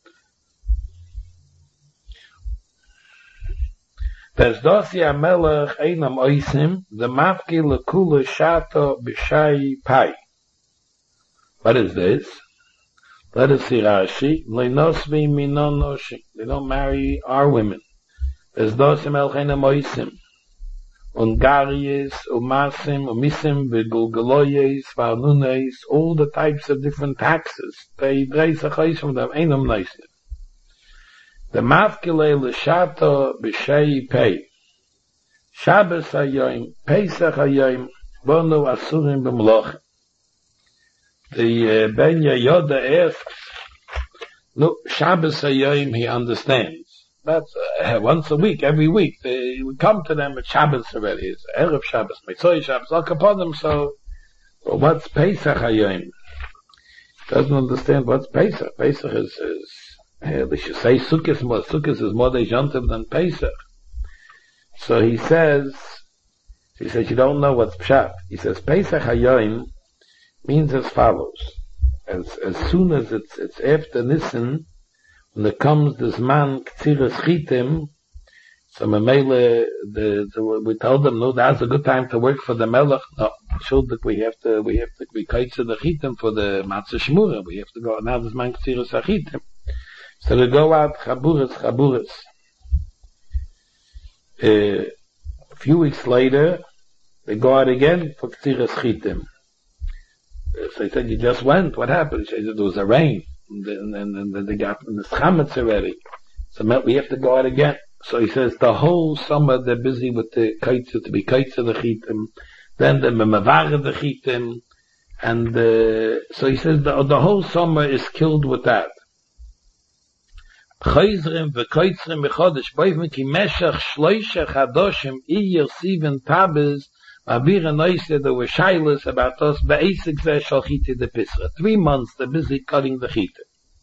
There's dosi amelech einam oisim, the mafki lekula shato b'shai pai. What is this? Let us see Rashi. Leinosvi minon noshim. They don't marry our women. There's dosi amelech einam oisim. Ungaries, umasim, umisim, v'gulgaloyes, v'anunes, all the types of different taxes. They raise a chayis from them. Einam noisim. The mafkele l'shato b'shei pei. Shabbos hayoim, Pesach hayoim, bonu asurim b'mloch. The uh, Ben Yehoyada asks, no, Shabbos hayoim he understands. That's uh, once a week, every week. They, we come to them at Shabbos already. It's Erev Shabbos, Mitzvah Shabbos, Al Kaponim, so, well, what's Pesach hayoim? Doesn't understand what's Pesach. Pesach is, is Uh, they should say Sukkot more. Sukkot is more Yontiv than Pesach. So he says, he says, you don't know what's Pshat. He says, Pesach Hayoim means as follows. As, as soon as it's, it's after Nisan, when there comes this man, Ktsiras Chitim, so Mamele, the, the, we told them, no, that's a good time to work for the Melech. No, showed that we have to, we have to, we kaitze the Chitim for the Matzah Shmura. We have to go, now this man Ktsiras Chitim. So they go out, chaburas, chaburas. Uh, a few weeks later, they go out again for Ktsiras Chitim. Uh, so he said, you just went, what happened? He said, there was a rain, and then, and then they got in the chametz already. So we have to go out again. So he says, the whole summer they're busy with the kaitza, to be kaitza the Chitim, then the memavara the Chitim, and uh, so he says, the, the whole summer is killed with that. Chayzrim v'koytzrim b'chodesh boivim ki meshach shloisha chadoshim iyir siven tabes ma'avira noise there were shaylas about us be'esik zeh shal chiti de pisra. Three months they're busy cutting the chita.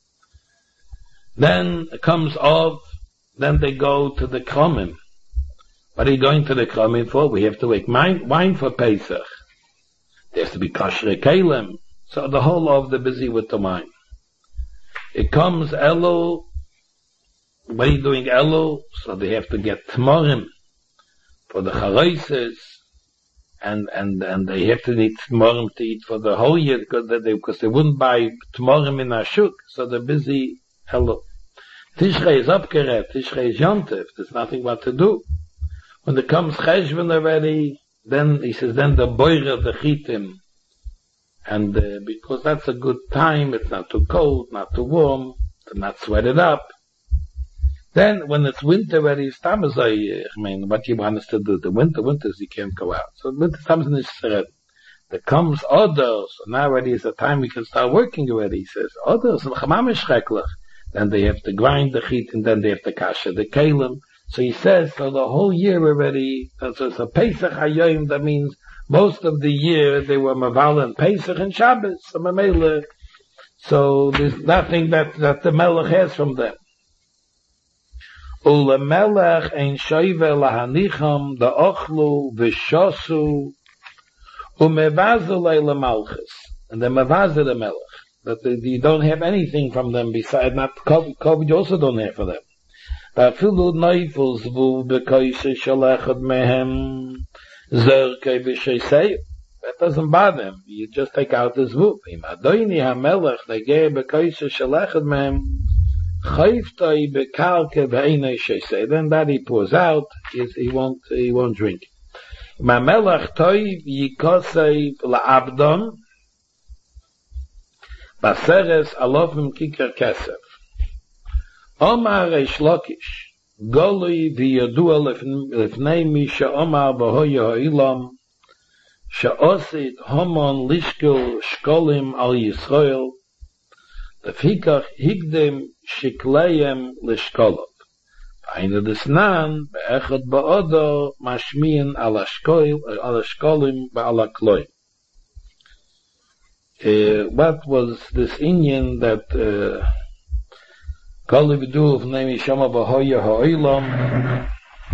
Then it comes off, then they go to the kromim. What are you going to the kromim for? We have to make wine, wine for Pesach. There has to be kashrei kelim. So the whole of they're busy with the wine. It comes Elul. What are you doing, Elul? So they have to get Tmorim for the Charoises, and, and, and they have to need Tmorim to eat for the whole year, because they, because they wouldn't buy Tmorim in Ashuk, so they're busy, Elul. Tishrei is upgeret, Tishrei is Yontif, there's nothing what to do. When it comes Cheshvan already, then, he says, then the boirer, the Chitim, and, uh, because that's a good time, it's not too cold, not too warm, to not sweat it up. Then, when it's winter, where he's tamazai, I mean, what you want us to do? The winter, winters, you can't go out. So, winter comes in this thread. There comes others, so now already is the time we can start working already. He says, others, then they have to grind the heat, and then they have to kasha the kalim. So he says, so the whole year already, so it's a Pesach Hayoim, that means most of the year they were Maval and Pesach and Shabbos, so Mamela. So there's nothing that, that the Melech has from them. Ule Melech ein shoive lahanicham da ochlu v'shosu umevazu leile malchus. And the mevazu the Melech. That they, you don't have anything from them besides, not COVID, you also don't have for them. Vafilu neifels vu bekoise shalechad mehem zerke b'sheisei. That doesn't bother them. You just take out this vu. Im adoini ha-melech negei bekoise shalechad mehem chayftoi bekalke v'einei sheisei. Then that he pours out, he, he won't, he won't drink. Ma melech toiv yikosei la'abdon baseres alofim kikar kesef. Omar Reish Lakish, Golui v'yadua lefnei mi she'omar b'hoya ha'ilam, she'osid homon lishkel shkolim al Yisrael, lefikach higdem shikleim lishkolov. Eine desnan, be'echad ba'odo, mashmiyan al ashkolim ba'al hakloim. What was this Indian that, uh, Kol vidu of name Shama Bahoya Ha'ilam.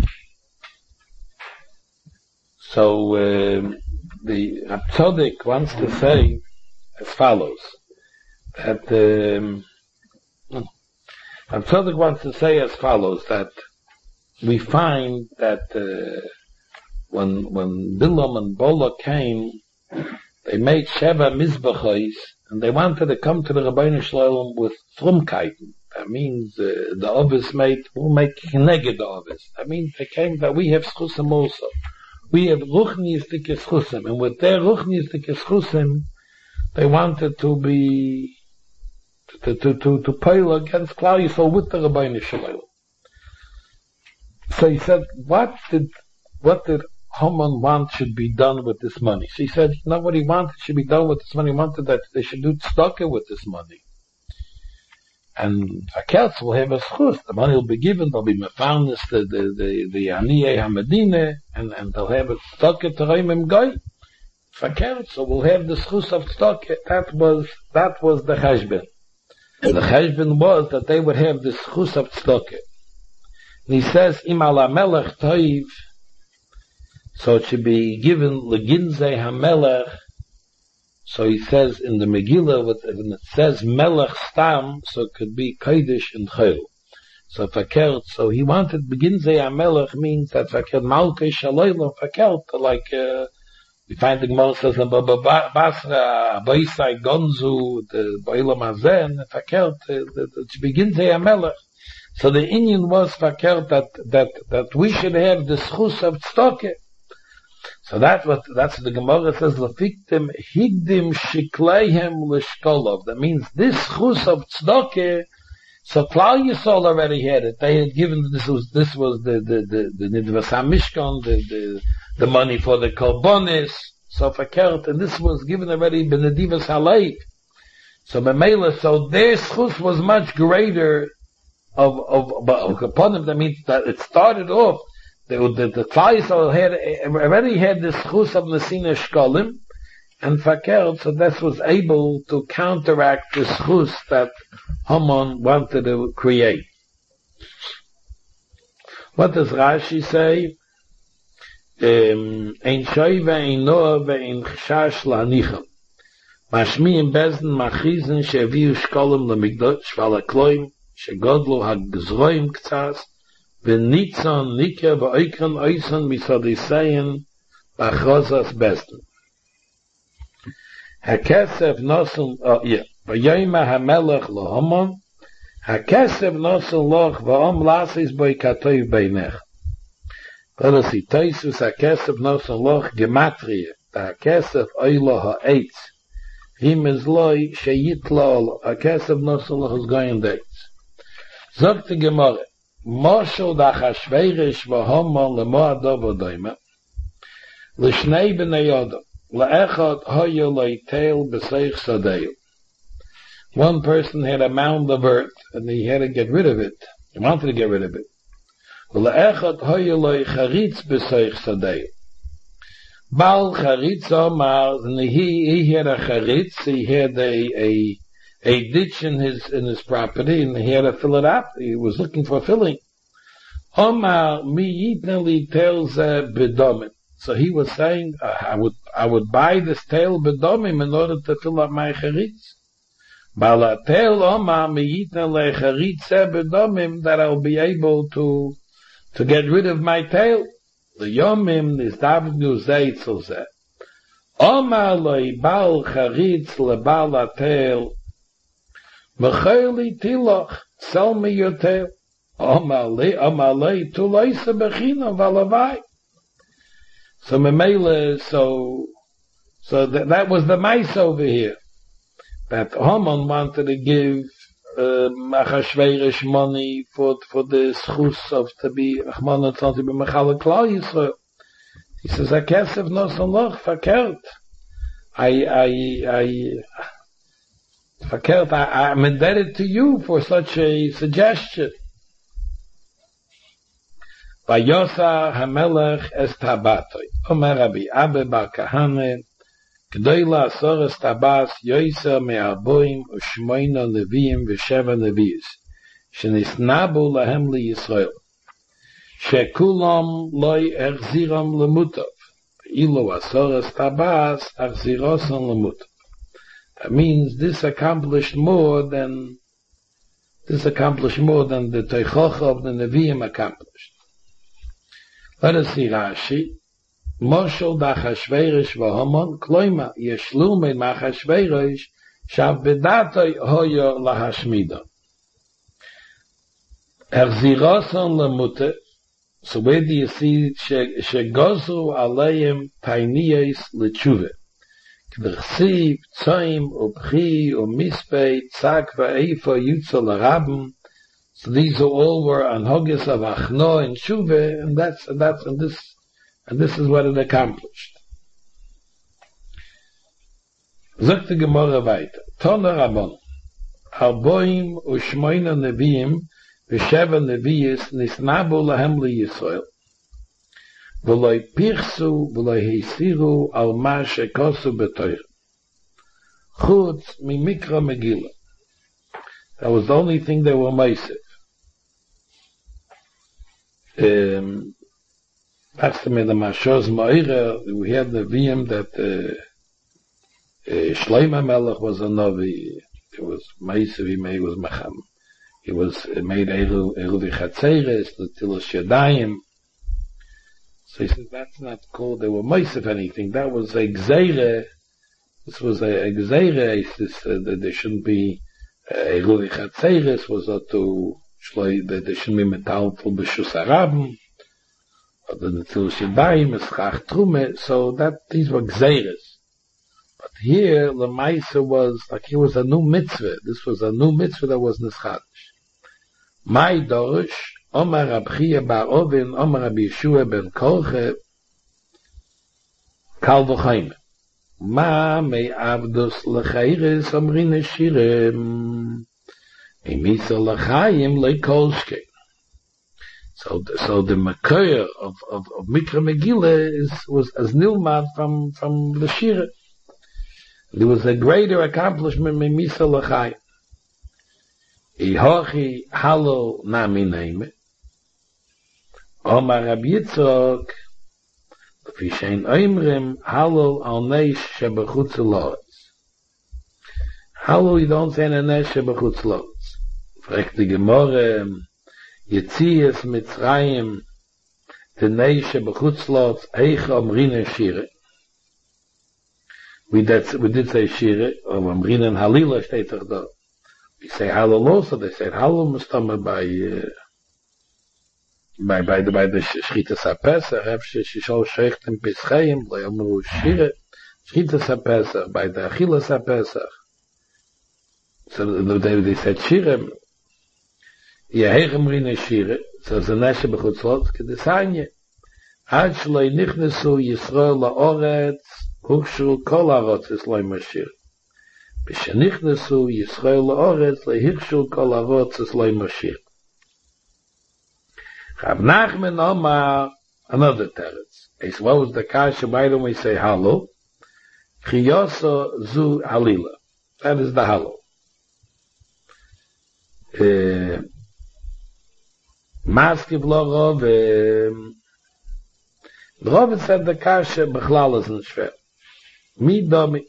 So uh, the Tzaddik wants to say as follows: that um, Tzaddik wants to say as follows that we find that uh, when when Bilam and Bola came, they made Sheva Mizbachos, and they wanted to come to the Rabbeinu Shalom with Frumkeiten. That means uh, the Ovis made will make neged the Ovis. That means they came that we have schusim also. We have ruchnistik schusim, and with their ruchnistik schusim, they wanted to be to to to to pile against Klal Yisrael with the Rabbeinu Shalom. So he said, what did what did Haman want should be done with this money? So he said, you know what he wanted should be done with this money. He wanted that they should do tzedakah with this money. And Akels will have a schus. The money will be given. They'll be mefarnes the the the the Aniyei Hamedine, and and they'll have a tzedakah to Reimim Goy. Akels, so we'll have the schus of tzedakah. That was that was the cheshbon. The cheshbon was that they would have the schus of tzedakah. And he says, Im ala melech toiv. So it should be given leginzei hamelech. So he says in the Megillah, when it says Melech Stam, so it could be Kodesh and Chayil. So Fakert, so he wanted, Beginzei HaMelech means that Fakert Malkei Shaloyla Fakert, like, uh, we find the Gemara says, Basra, Boisai Gonzu, the Boilam Hazen, Fakert, it begins HaMelech. So the Indian was Fakert that, that, that we should have the schus of tzedakah. So that's what, that's what the Gemara says, Lefiktim higdim shikleihem l'shkolov. That means this chus of tzedakah, so Klal Yisrael already had it. They had given, this was, this was the, the, the, the Nidvas HaMishkan, the, the, the money for the Korbanis, so Fakert, and this was given already by Nidvas HaLeik. So Memela, so their chus was much greater of, of, of, upon them. That means that it started off, The, the, the Klal Yisrael had, already had this chus of Nesina Shkolim, and Fakert, so this was able to counteract this chus that Haman wanted to create. What does Rashi say? Ein shoy ve'ein noah ve'ein chashash la'anicham. Mashmi'im bezin machizin she'aviu Shkolim le'migdosh v'alakloim she'godlu ha'gzroim k'tzas V'nitzon nikya v'oikon oison misodisein v'achozas besden. Hakesef nosun, oh yeah, v'yoyma hamelech lohamon, hakesef nosun loch v'om lasis boi katoiv beinech. Let us see, Toisus hakesef nosun loch gematria, hakesef oilo ha'etz, him is loy sheyit lo, hakesef nosun loch is going dates. Zog the Gemara, Moshel da Chashveirish v'Haman leMo'adav v'Doima l'shnei b'nei Yodam le'echad hoya leitel b'seich sadeu. One person had a mound of earth and he had to get rid of it. He wanted to get rid of it. Le'echad hoya leicharitz b'seich sadeu. Bal charitz omar, and he he had a charitz. He had a a a ditch in his in his property, and he had to fill it up. He was looking for filling. Omar mi yitneli tails bedomim. So he was saying, uh, I would I would buy this tail bedomim in order to fill up my charitz. Balatel Omar mi yitneli charitz bedomim, that I'll be able to to get rid of my tail. The yomim is davnu zeitzel zeh. Omar loy bal charitz lebal atel. Mechayli tiloch, sell me your tail. Omar le, Omar le, tu leise bechina valavai. So Memele, so, so that, that was the mice over here. That Haman wanted to give Achashverosh uh, money for for the schus of to be Achman to be Mechala Klal Yisrael. He says, "I kesef nosan loch verkehrt. I I I verkehrt. I I'm indebted to you for such a suggestion." Vayosa Hamelech es tabatoi. Omer Rabbi Abba bar Kahane. G'doila asoras tabas yoisa me'arboim u'shmoina leviim v'sheva levius shenisnabu lahem liYisrael shekulam loy echziram lemutov ilo asoras tabas echzirosan lemutov. That means this accomplished more than this accomplished more than the teichocha of the Nevi'im accomplished. Let us see Rashi. Moshel d'Achashverosh v'Haman kloima yeshlu mein Achashverosh shav bedatoi hoyo lahashmida. Echzirosan lemutov. So where do you see shegozru aleim tainiyos l'tshuva? K'derchsiv tzoim u'pchi u'mispei tzak v'eifa yutza l'rabim. So these are all were on hogis of achno and tshuva, and that's and that's and this. And this is what it accomplished. Sagt die Gemara weiter. Tona Rabban. Arboim u'shmoina neviim v'sheva neviis nisnabu lahem liYisrael. V'loi pirsu v'loi hisiru al ma shekosu b'toir. Chutz mi mikra Megillah. That was the only thing they were meisiv. Um, That's the Mashos Ma'ira. We had the Nevi'im that uh, uh, Shlomo Melech was a Navi. It was Meisav, he made, was Macham. He was uh, made Eru V'Chatzeres, the Tilos Yadayim. So he says that's not called, they were Meisav anything. That was a Gzeire. This was a, a Gzeire. This, uh, that there shouldn't be Eru V'Chatzeres, was uh, to Shlomo, that there shouldn't be Metal for B'Shus Arabim. The Netilas Yadayim is Chach Trume, so that these were Gzeiras. But here, the Maisa was, like it was a new mitzvah. This was a new mitzvah that was Nischadish. My Dorosh, Omar Rabchia Bar Ovin, Omar Rabbi Yeshua ben Korche, Kal V'chaim. Ma me Avdos L'chairis Omrin Eshirim, Emisa L'chaim Le'kolshke. So, so the Makor of, of, of Mikra Megillah is, was as Nilmad from, from the Shira. There was a greater accomplishment in Misa L'chai. Ihochi Halo Nami Neime. Omar Rabbi Yitzchok. Fishein Oimrim Halo Al Neish Shebechutz Loretz. Halo, you don't say a Neish Shebechutz Loretz. Fragt die Gemorre, Yetzias Mitzrayim, the Neisha Bechutzlot, Eicha Amrina Shire. We did, we did say Shire, or Amrina and Halila steht doch da. We say Halal also, they said Halal Mustama by, uh, by, by the, by the Shchita Sapesach, Efshe Shishol Shechtem Pischayim, Le'amru Shire, Shchita Sapesach, by the Achila Sapesach. So they, they said Shire, Yehechem Shire, so the Neshe Bechutzlot, Kedesanye. Ad shloi nichnesu Yisrael la'oretz, huchshu kol ha'arotz es loy mashir. B'shenichnesu Yisrael la'oretz, lehichshu kol ha'arotz es loy mashir. Rav Nachman Omar, another teretz. It's what was the kasha, why don't we say halo? Chiyoso zu halila. That is the halo. Uh, Maskiv lo Rove. Rove said the kasha bechlal is not schwer. Mi domi.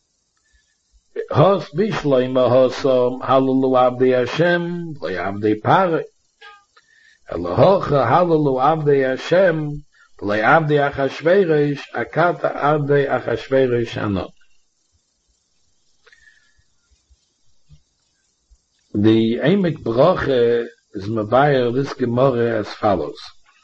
Hos bishloima hosom halalu abdi Hashem lo abdi pare. Elohocha halalu abdi Hashem lo abdi Achashverosh akata abdi Achashverosh anot. The Emek Brache is Mabayer this Gemara as follows.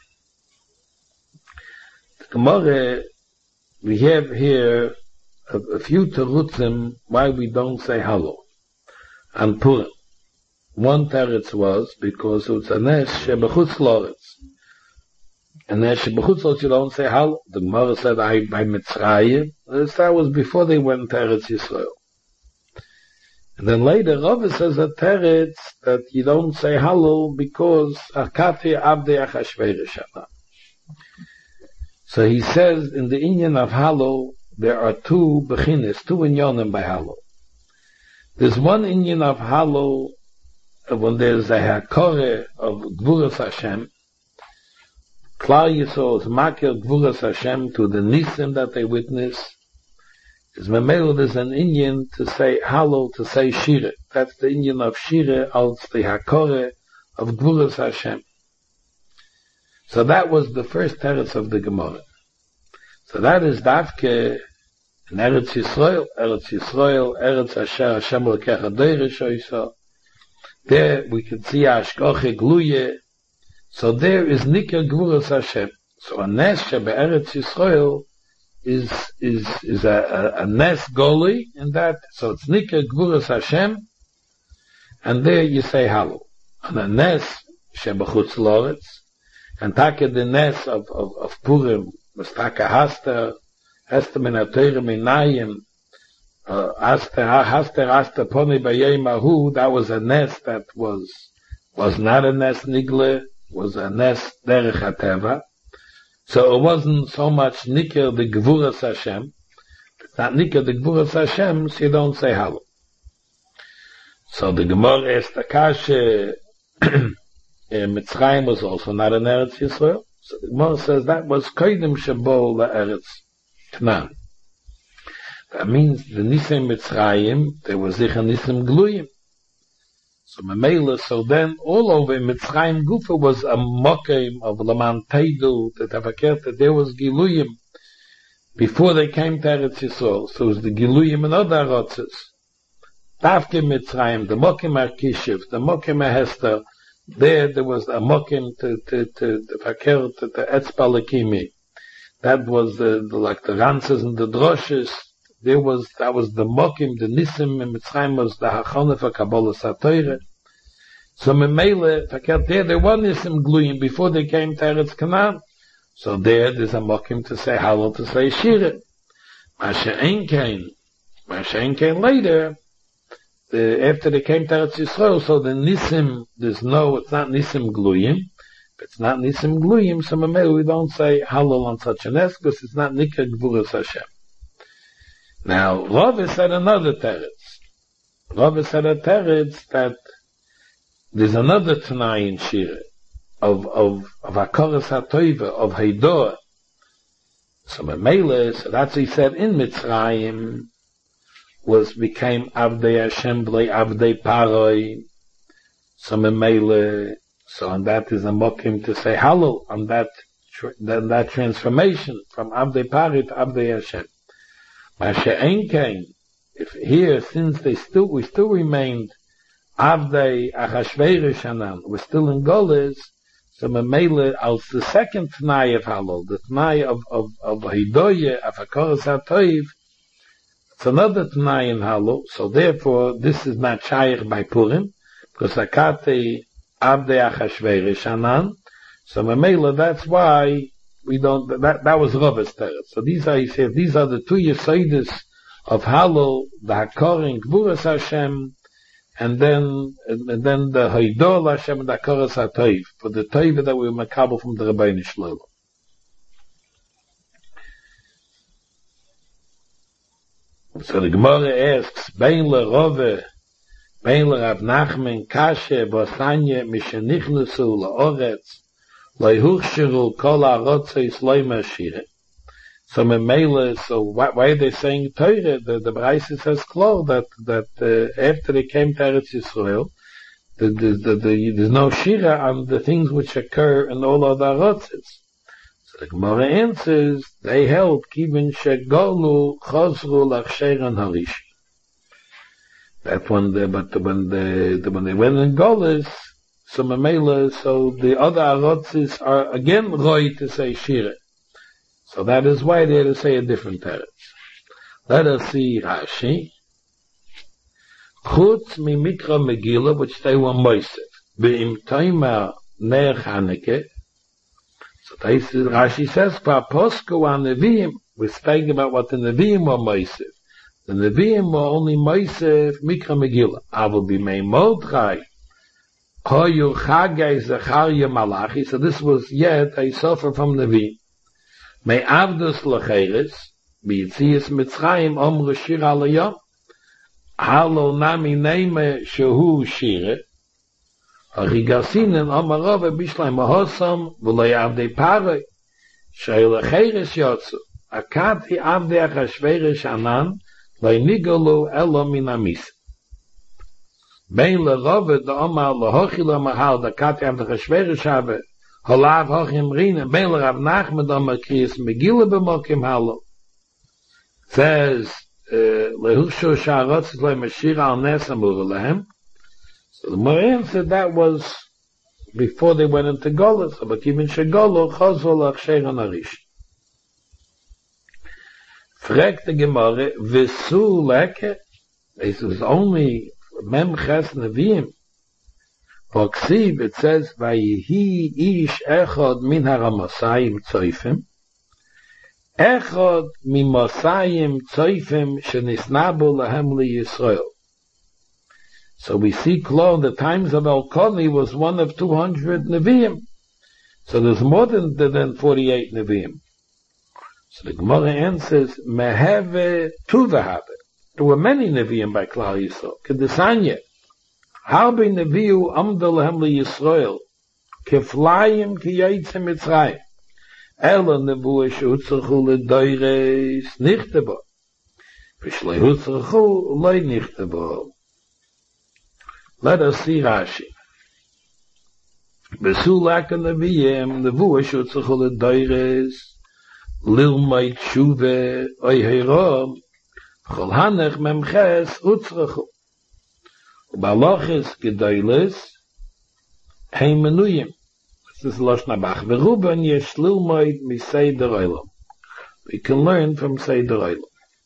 The Gemara, we have here a, a few terutzim why we don't say hello and Purim. One teretz was because it's a nes shebechutz loretz. A nes shebechutz loretz you don't say hello. The Gemara said I by Mitzrayim. That was before they went to Eretz Yisrael. And then later, Rava says a teretz that you don't say hello because Akati Abdei Achashverosh. So he says in the inyan of hallow there are two beginners, two inyanim by hallow. There's one inyan of hallow when there's a hakore of Gvuras Hashem. Klal Yisrael is makir Gvuras Hashem to the nisim that they witness. Is memelo there's an inyan to say hallow, to say shire. That's the inyan of shire als the hakore of Gvuras Hashem. So that was the first teretz of the Gemara. So that is Davke in Eretz Yisrael, Eretz Yisrael, Eretz Asher Hashem L'kecha Deirish Oisa. There we can see Ashkoche Gluye. So there is Nikar Gvuras Hashem. So a Nes Shebe Eretz Yisrael is is is a, a, a Nes Goli in that. So it's Nikar Gvuras Hashem, and there you say Hallow. And a Nes Shebe Chutz Loretz, and Taka the Nes of of, of Purim. Mustaka Haster, Hester min Ateire Minayim, Haster, Haster, Haster, Poni Bayemahu, that was a nest that was, was not a nest Nigle, was a nest Derech HaTeva. So it wasn't so much Nikir the Gvuras Hashem. It's not Nikir the Gvuras Hashem, so you don't say Hallow. So the Gemara is Takashe, Mitzrayim was also not an Eretz Yisrael. So the Gemara says that was Koidim Shabo LaEretz Knan. That means the Nisim Mitzrayim, there was Zicha Nisim Gluyim. So Memela, so then all over Mitzrayim Gufa was a Mokim of Laman Teidu, that Avakert, that there was Giluyim before they came to Eretz Yisrael. So it was the Giluyim and other Arotzes. Tavke Mitzrayim, the Mokim Arkishiv, the Mokim Ahester, There, there was a mokim to, to, to, to fakir, to, to etzpalakimi. That was the, the, like the rances and the droshes. There was, that was the mokim, the nisim in Mitzrayim was the hachone for Kabbalah Satoire. So memele, fakir, there, there was nisim gluyim before they came to Eretz Canaan. So there, there's a mokim to say halal, to say shire. Masha ein kain, Masha ein kain later, Uh, after they came to Eretz Yisrael, so the Nisim, there's no, it's not Nisim Gluyim. If it's not Nisim Gluyim, so maybe we don't say Halal on such an es, because it's not Nikar Gvuras Hashem. Now, Rava said another teretz. Rava said a teretz that there's another Tanai in Shira, of, of, of Hakoras HaToiva, of Haidor. So Mamela, so that's he said in Mitzrayim, was became Avdei Hashem Blei Avdei Paroi. So Memele, so on that is a mokim to say hallow on that that, that transformation from Avdei Paroi to Avdei Hashem. Masha Ein Kain, if here since they still we still remained Avdei Achashverosh Hanan, we're still in Goles, so Memele als the second Tnai of hallow, the Tnai of of of Hidoye of Hakoras HaToiv. It's another Tanai in Hallow, so therefore this is not Shaykh by Purim, because Akate Avdei Achashverosh Hanan. So Mamela, that's why we don't, that, that was Rava's teretz. So these are, he said, these are the two Yesodis of Hallow, the Hakorin Gvuras Hashem, and then, and, and then the Haidor Hashem and the Hakoras HaToiv, for the Toiv that we were makabel from the Rabbeinu Shlomo. So the Gemara asks, Bein le Rove Meiler Rav Nachman Kashe Bosanye Mishenichnusu Laoretz Leihuchshiru Kol HaRotzeis Loimashire. So Meiler, so why, why are they saying Torah? The, the Braisa says clear that that uh, after they came to Eretz Yisrael, the, the, the, the, there's no shira on the things which occur in all of the Rotzes. So the Gemara answers, they held Kivin Shegolu Chosru Lachsheran Harish. That when the but when the, the when they went in Golis, so Mamela, so the other Rotzes are again Roy to say shira. So that is why they had to say a different teretz. Let us see Rashi. Chutz mi mikra Megillah, which they were moisef. Be'im toima ner Chaneke. So Rashi says, Pa posku ha-neviim. We speak about what the Neviim were moisef. The Neviim were only moisef mikra Megillah. Aval b'mei Mordechai. Hoyu Chagai Zechariah Malachi. So this was yet a suffer from Neviim. Mei avdus lecheres, b'yitzias Mitzrayim omru shir alayom, halo nami neime shehu shire, harigasinen omarove bishleim mahosam, v'lei avdei paroi, shei lecheres yotzu, akati avdei achashveresh anan, lei nigolu elo min amis. Bein lerove de omar lehochila mahal, da kati avdei achashveresh have, Holav hochim rina, Meiler Rav Nachman dam Kriyas Megillah b'mokim halo. Says, lehushu sha'arotzes le'mashir al nes amur lehem. So the Moran said that was before they went into Golos, but even shegolo chozol l'achsheran harish. Fragt the Gemara, v'su leke, this was only mem ches neviim. Boksiv, it says, Vayihi ish echod min haramasayim tzoifim, echod min masayim tzoifim shenisnabu lahem li Yisrael. So we see clear in the times of Elkoni was one of two hundred Nevi'im. So there's more than, than forty-eight Nevi'im. So the Gemara answers, Meheve tuvahave. There were many Nevi'im by Klal Yisrael. Kedesanya. Harbe Nevi'u amdal lahem li Yisrael, keflayim ki yaitze Mitzrayim. Ela nevuah shehutzrachu ledoires nichteba. V'shlehutzrachu loy nichteba. Let us see Rashi. Besulak Nevi'im nevuah shehutzrachu ledoires lilmay tshuve oy heiram chol hanech memches utzrachu. Balachis gedailes hey menuyim. This is Lashon Abach. V'ruben yesh lilmoid mi Seder Olam. We can learn from Seder Olam.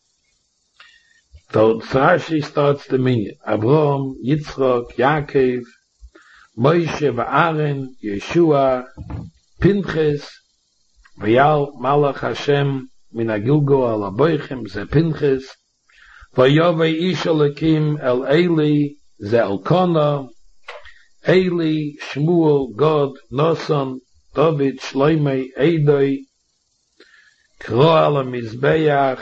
So Rashi starts the minyan. Abraham, Yitzchak, Yaakov, Moshe v'Aaron, Yeshua, Pinchas, v'yal Malach Hashem min ha'Gilgal al ha'boichem ze Pinchas, v'yovei ish Elokim el Eli Ze Elkana, Eli, Shmuel, Gad, Noson, David, Shloimei, Eidoi, Kro ala Mizbeach,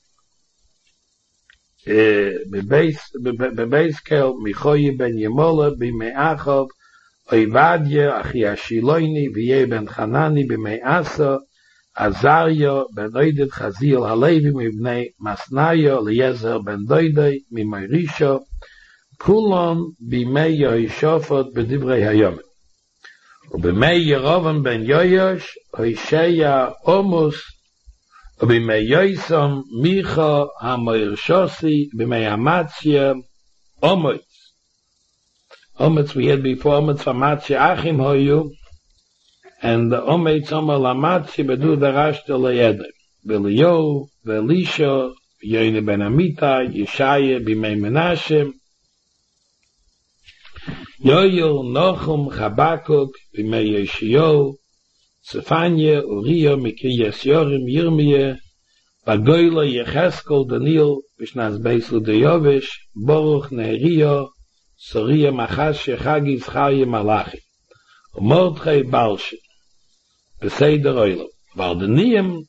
Bebeiskel, Michoye ben Yemola, Bimei Achov, Oivadye, Achi Ashiloini, V'yeh ben Chanani, Bimei Asa, Azarya, ben Oidet, Chaziel Halevi, Mibnei Masnayo, Eliezer ben Doidoi, Mimei Risho, Kulon b'mei Yehoshaphat b'divrei hayom, u'b'mei Yerovam ben Yoyosh, Hosheya Omus, u'b'mei Yoisam Micha HaMoirshosi, b'mei Amatzia Ometz. Ometz we had before, Ometz Amatzia Achim Hoyu, and the Ometz Omer Amatzia b'du Darashta Le'edem, B'Eliyahu, B'Elisha, Yoine ben Amitai, Yeshaya b'mei Menashe, Yoel, Nochum, Chabakuk, b'mei Yeshio, Sefanya, Uriah, Mikiyas Yorim, Yirmiyah, Bagoyla, Yecheskel, Daniel, Bishnas Beislu Deyovish, Baruch, Neheriah, Soria, Machash, Chagi, Zcharia, Malachi, Mordechai, Balshi, Beseder Oilam, Valdeniam,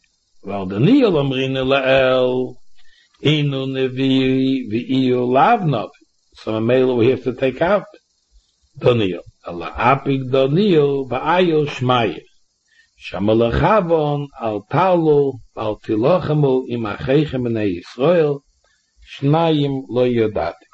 Valdeniel, Amrina, Lael, Inu, Nevi, V'iyu, Lavnov, So a male we have to take out Doniel. Allah apik Doniel ba'ayo shmaye. Shamalachavon al talu al tilachemu im acheichem b'nei Yisrael shnayim lo yodati.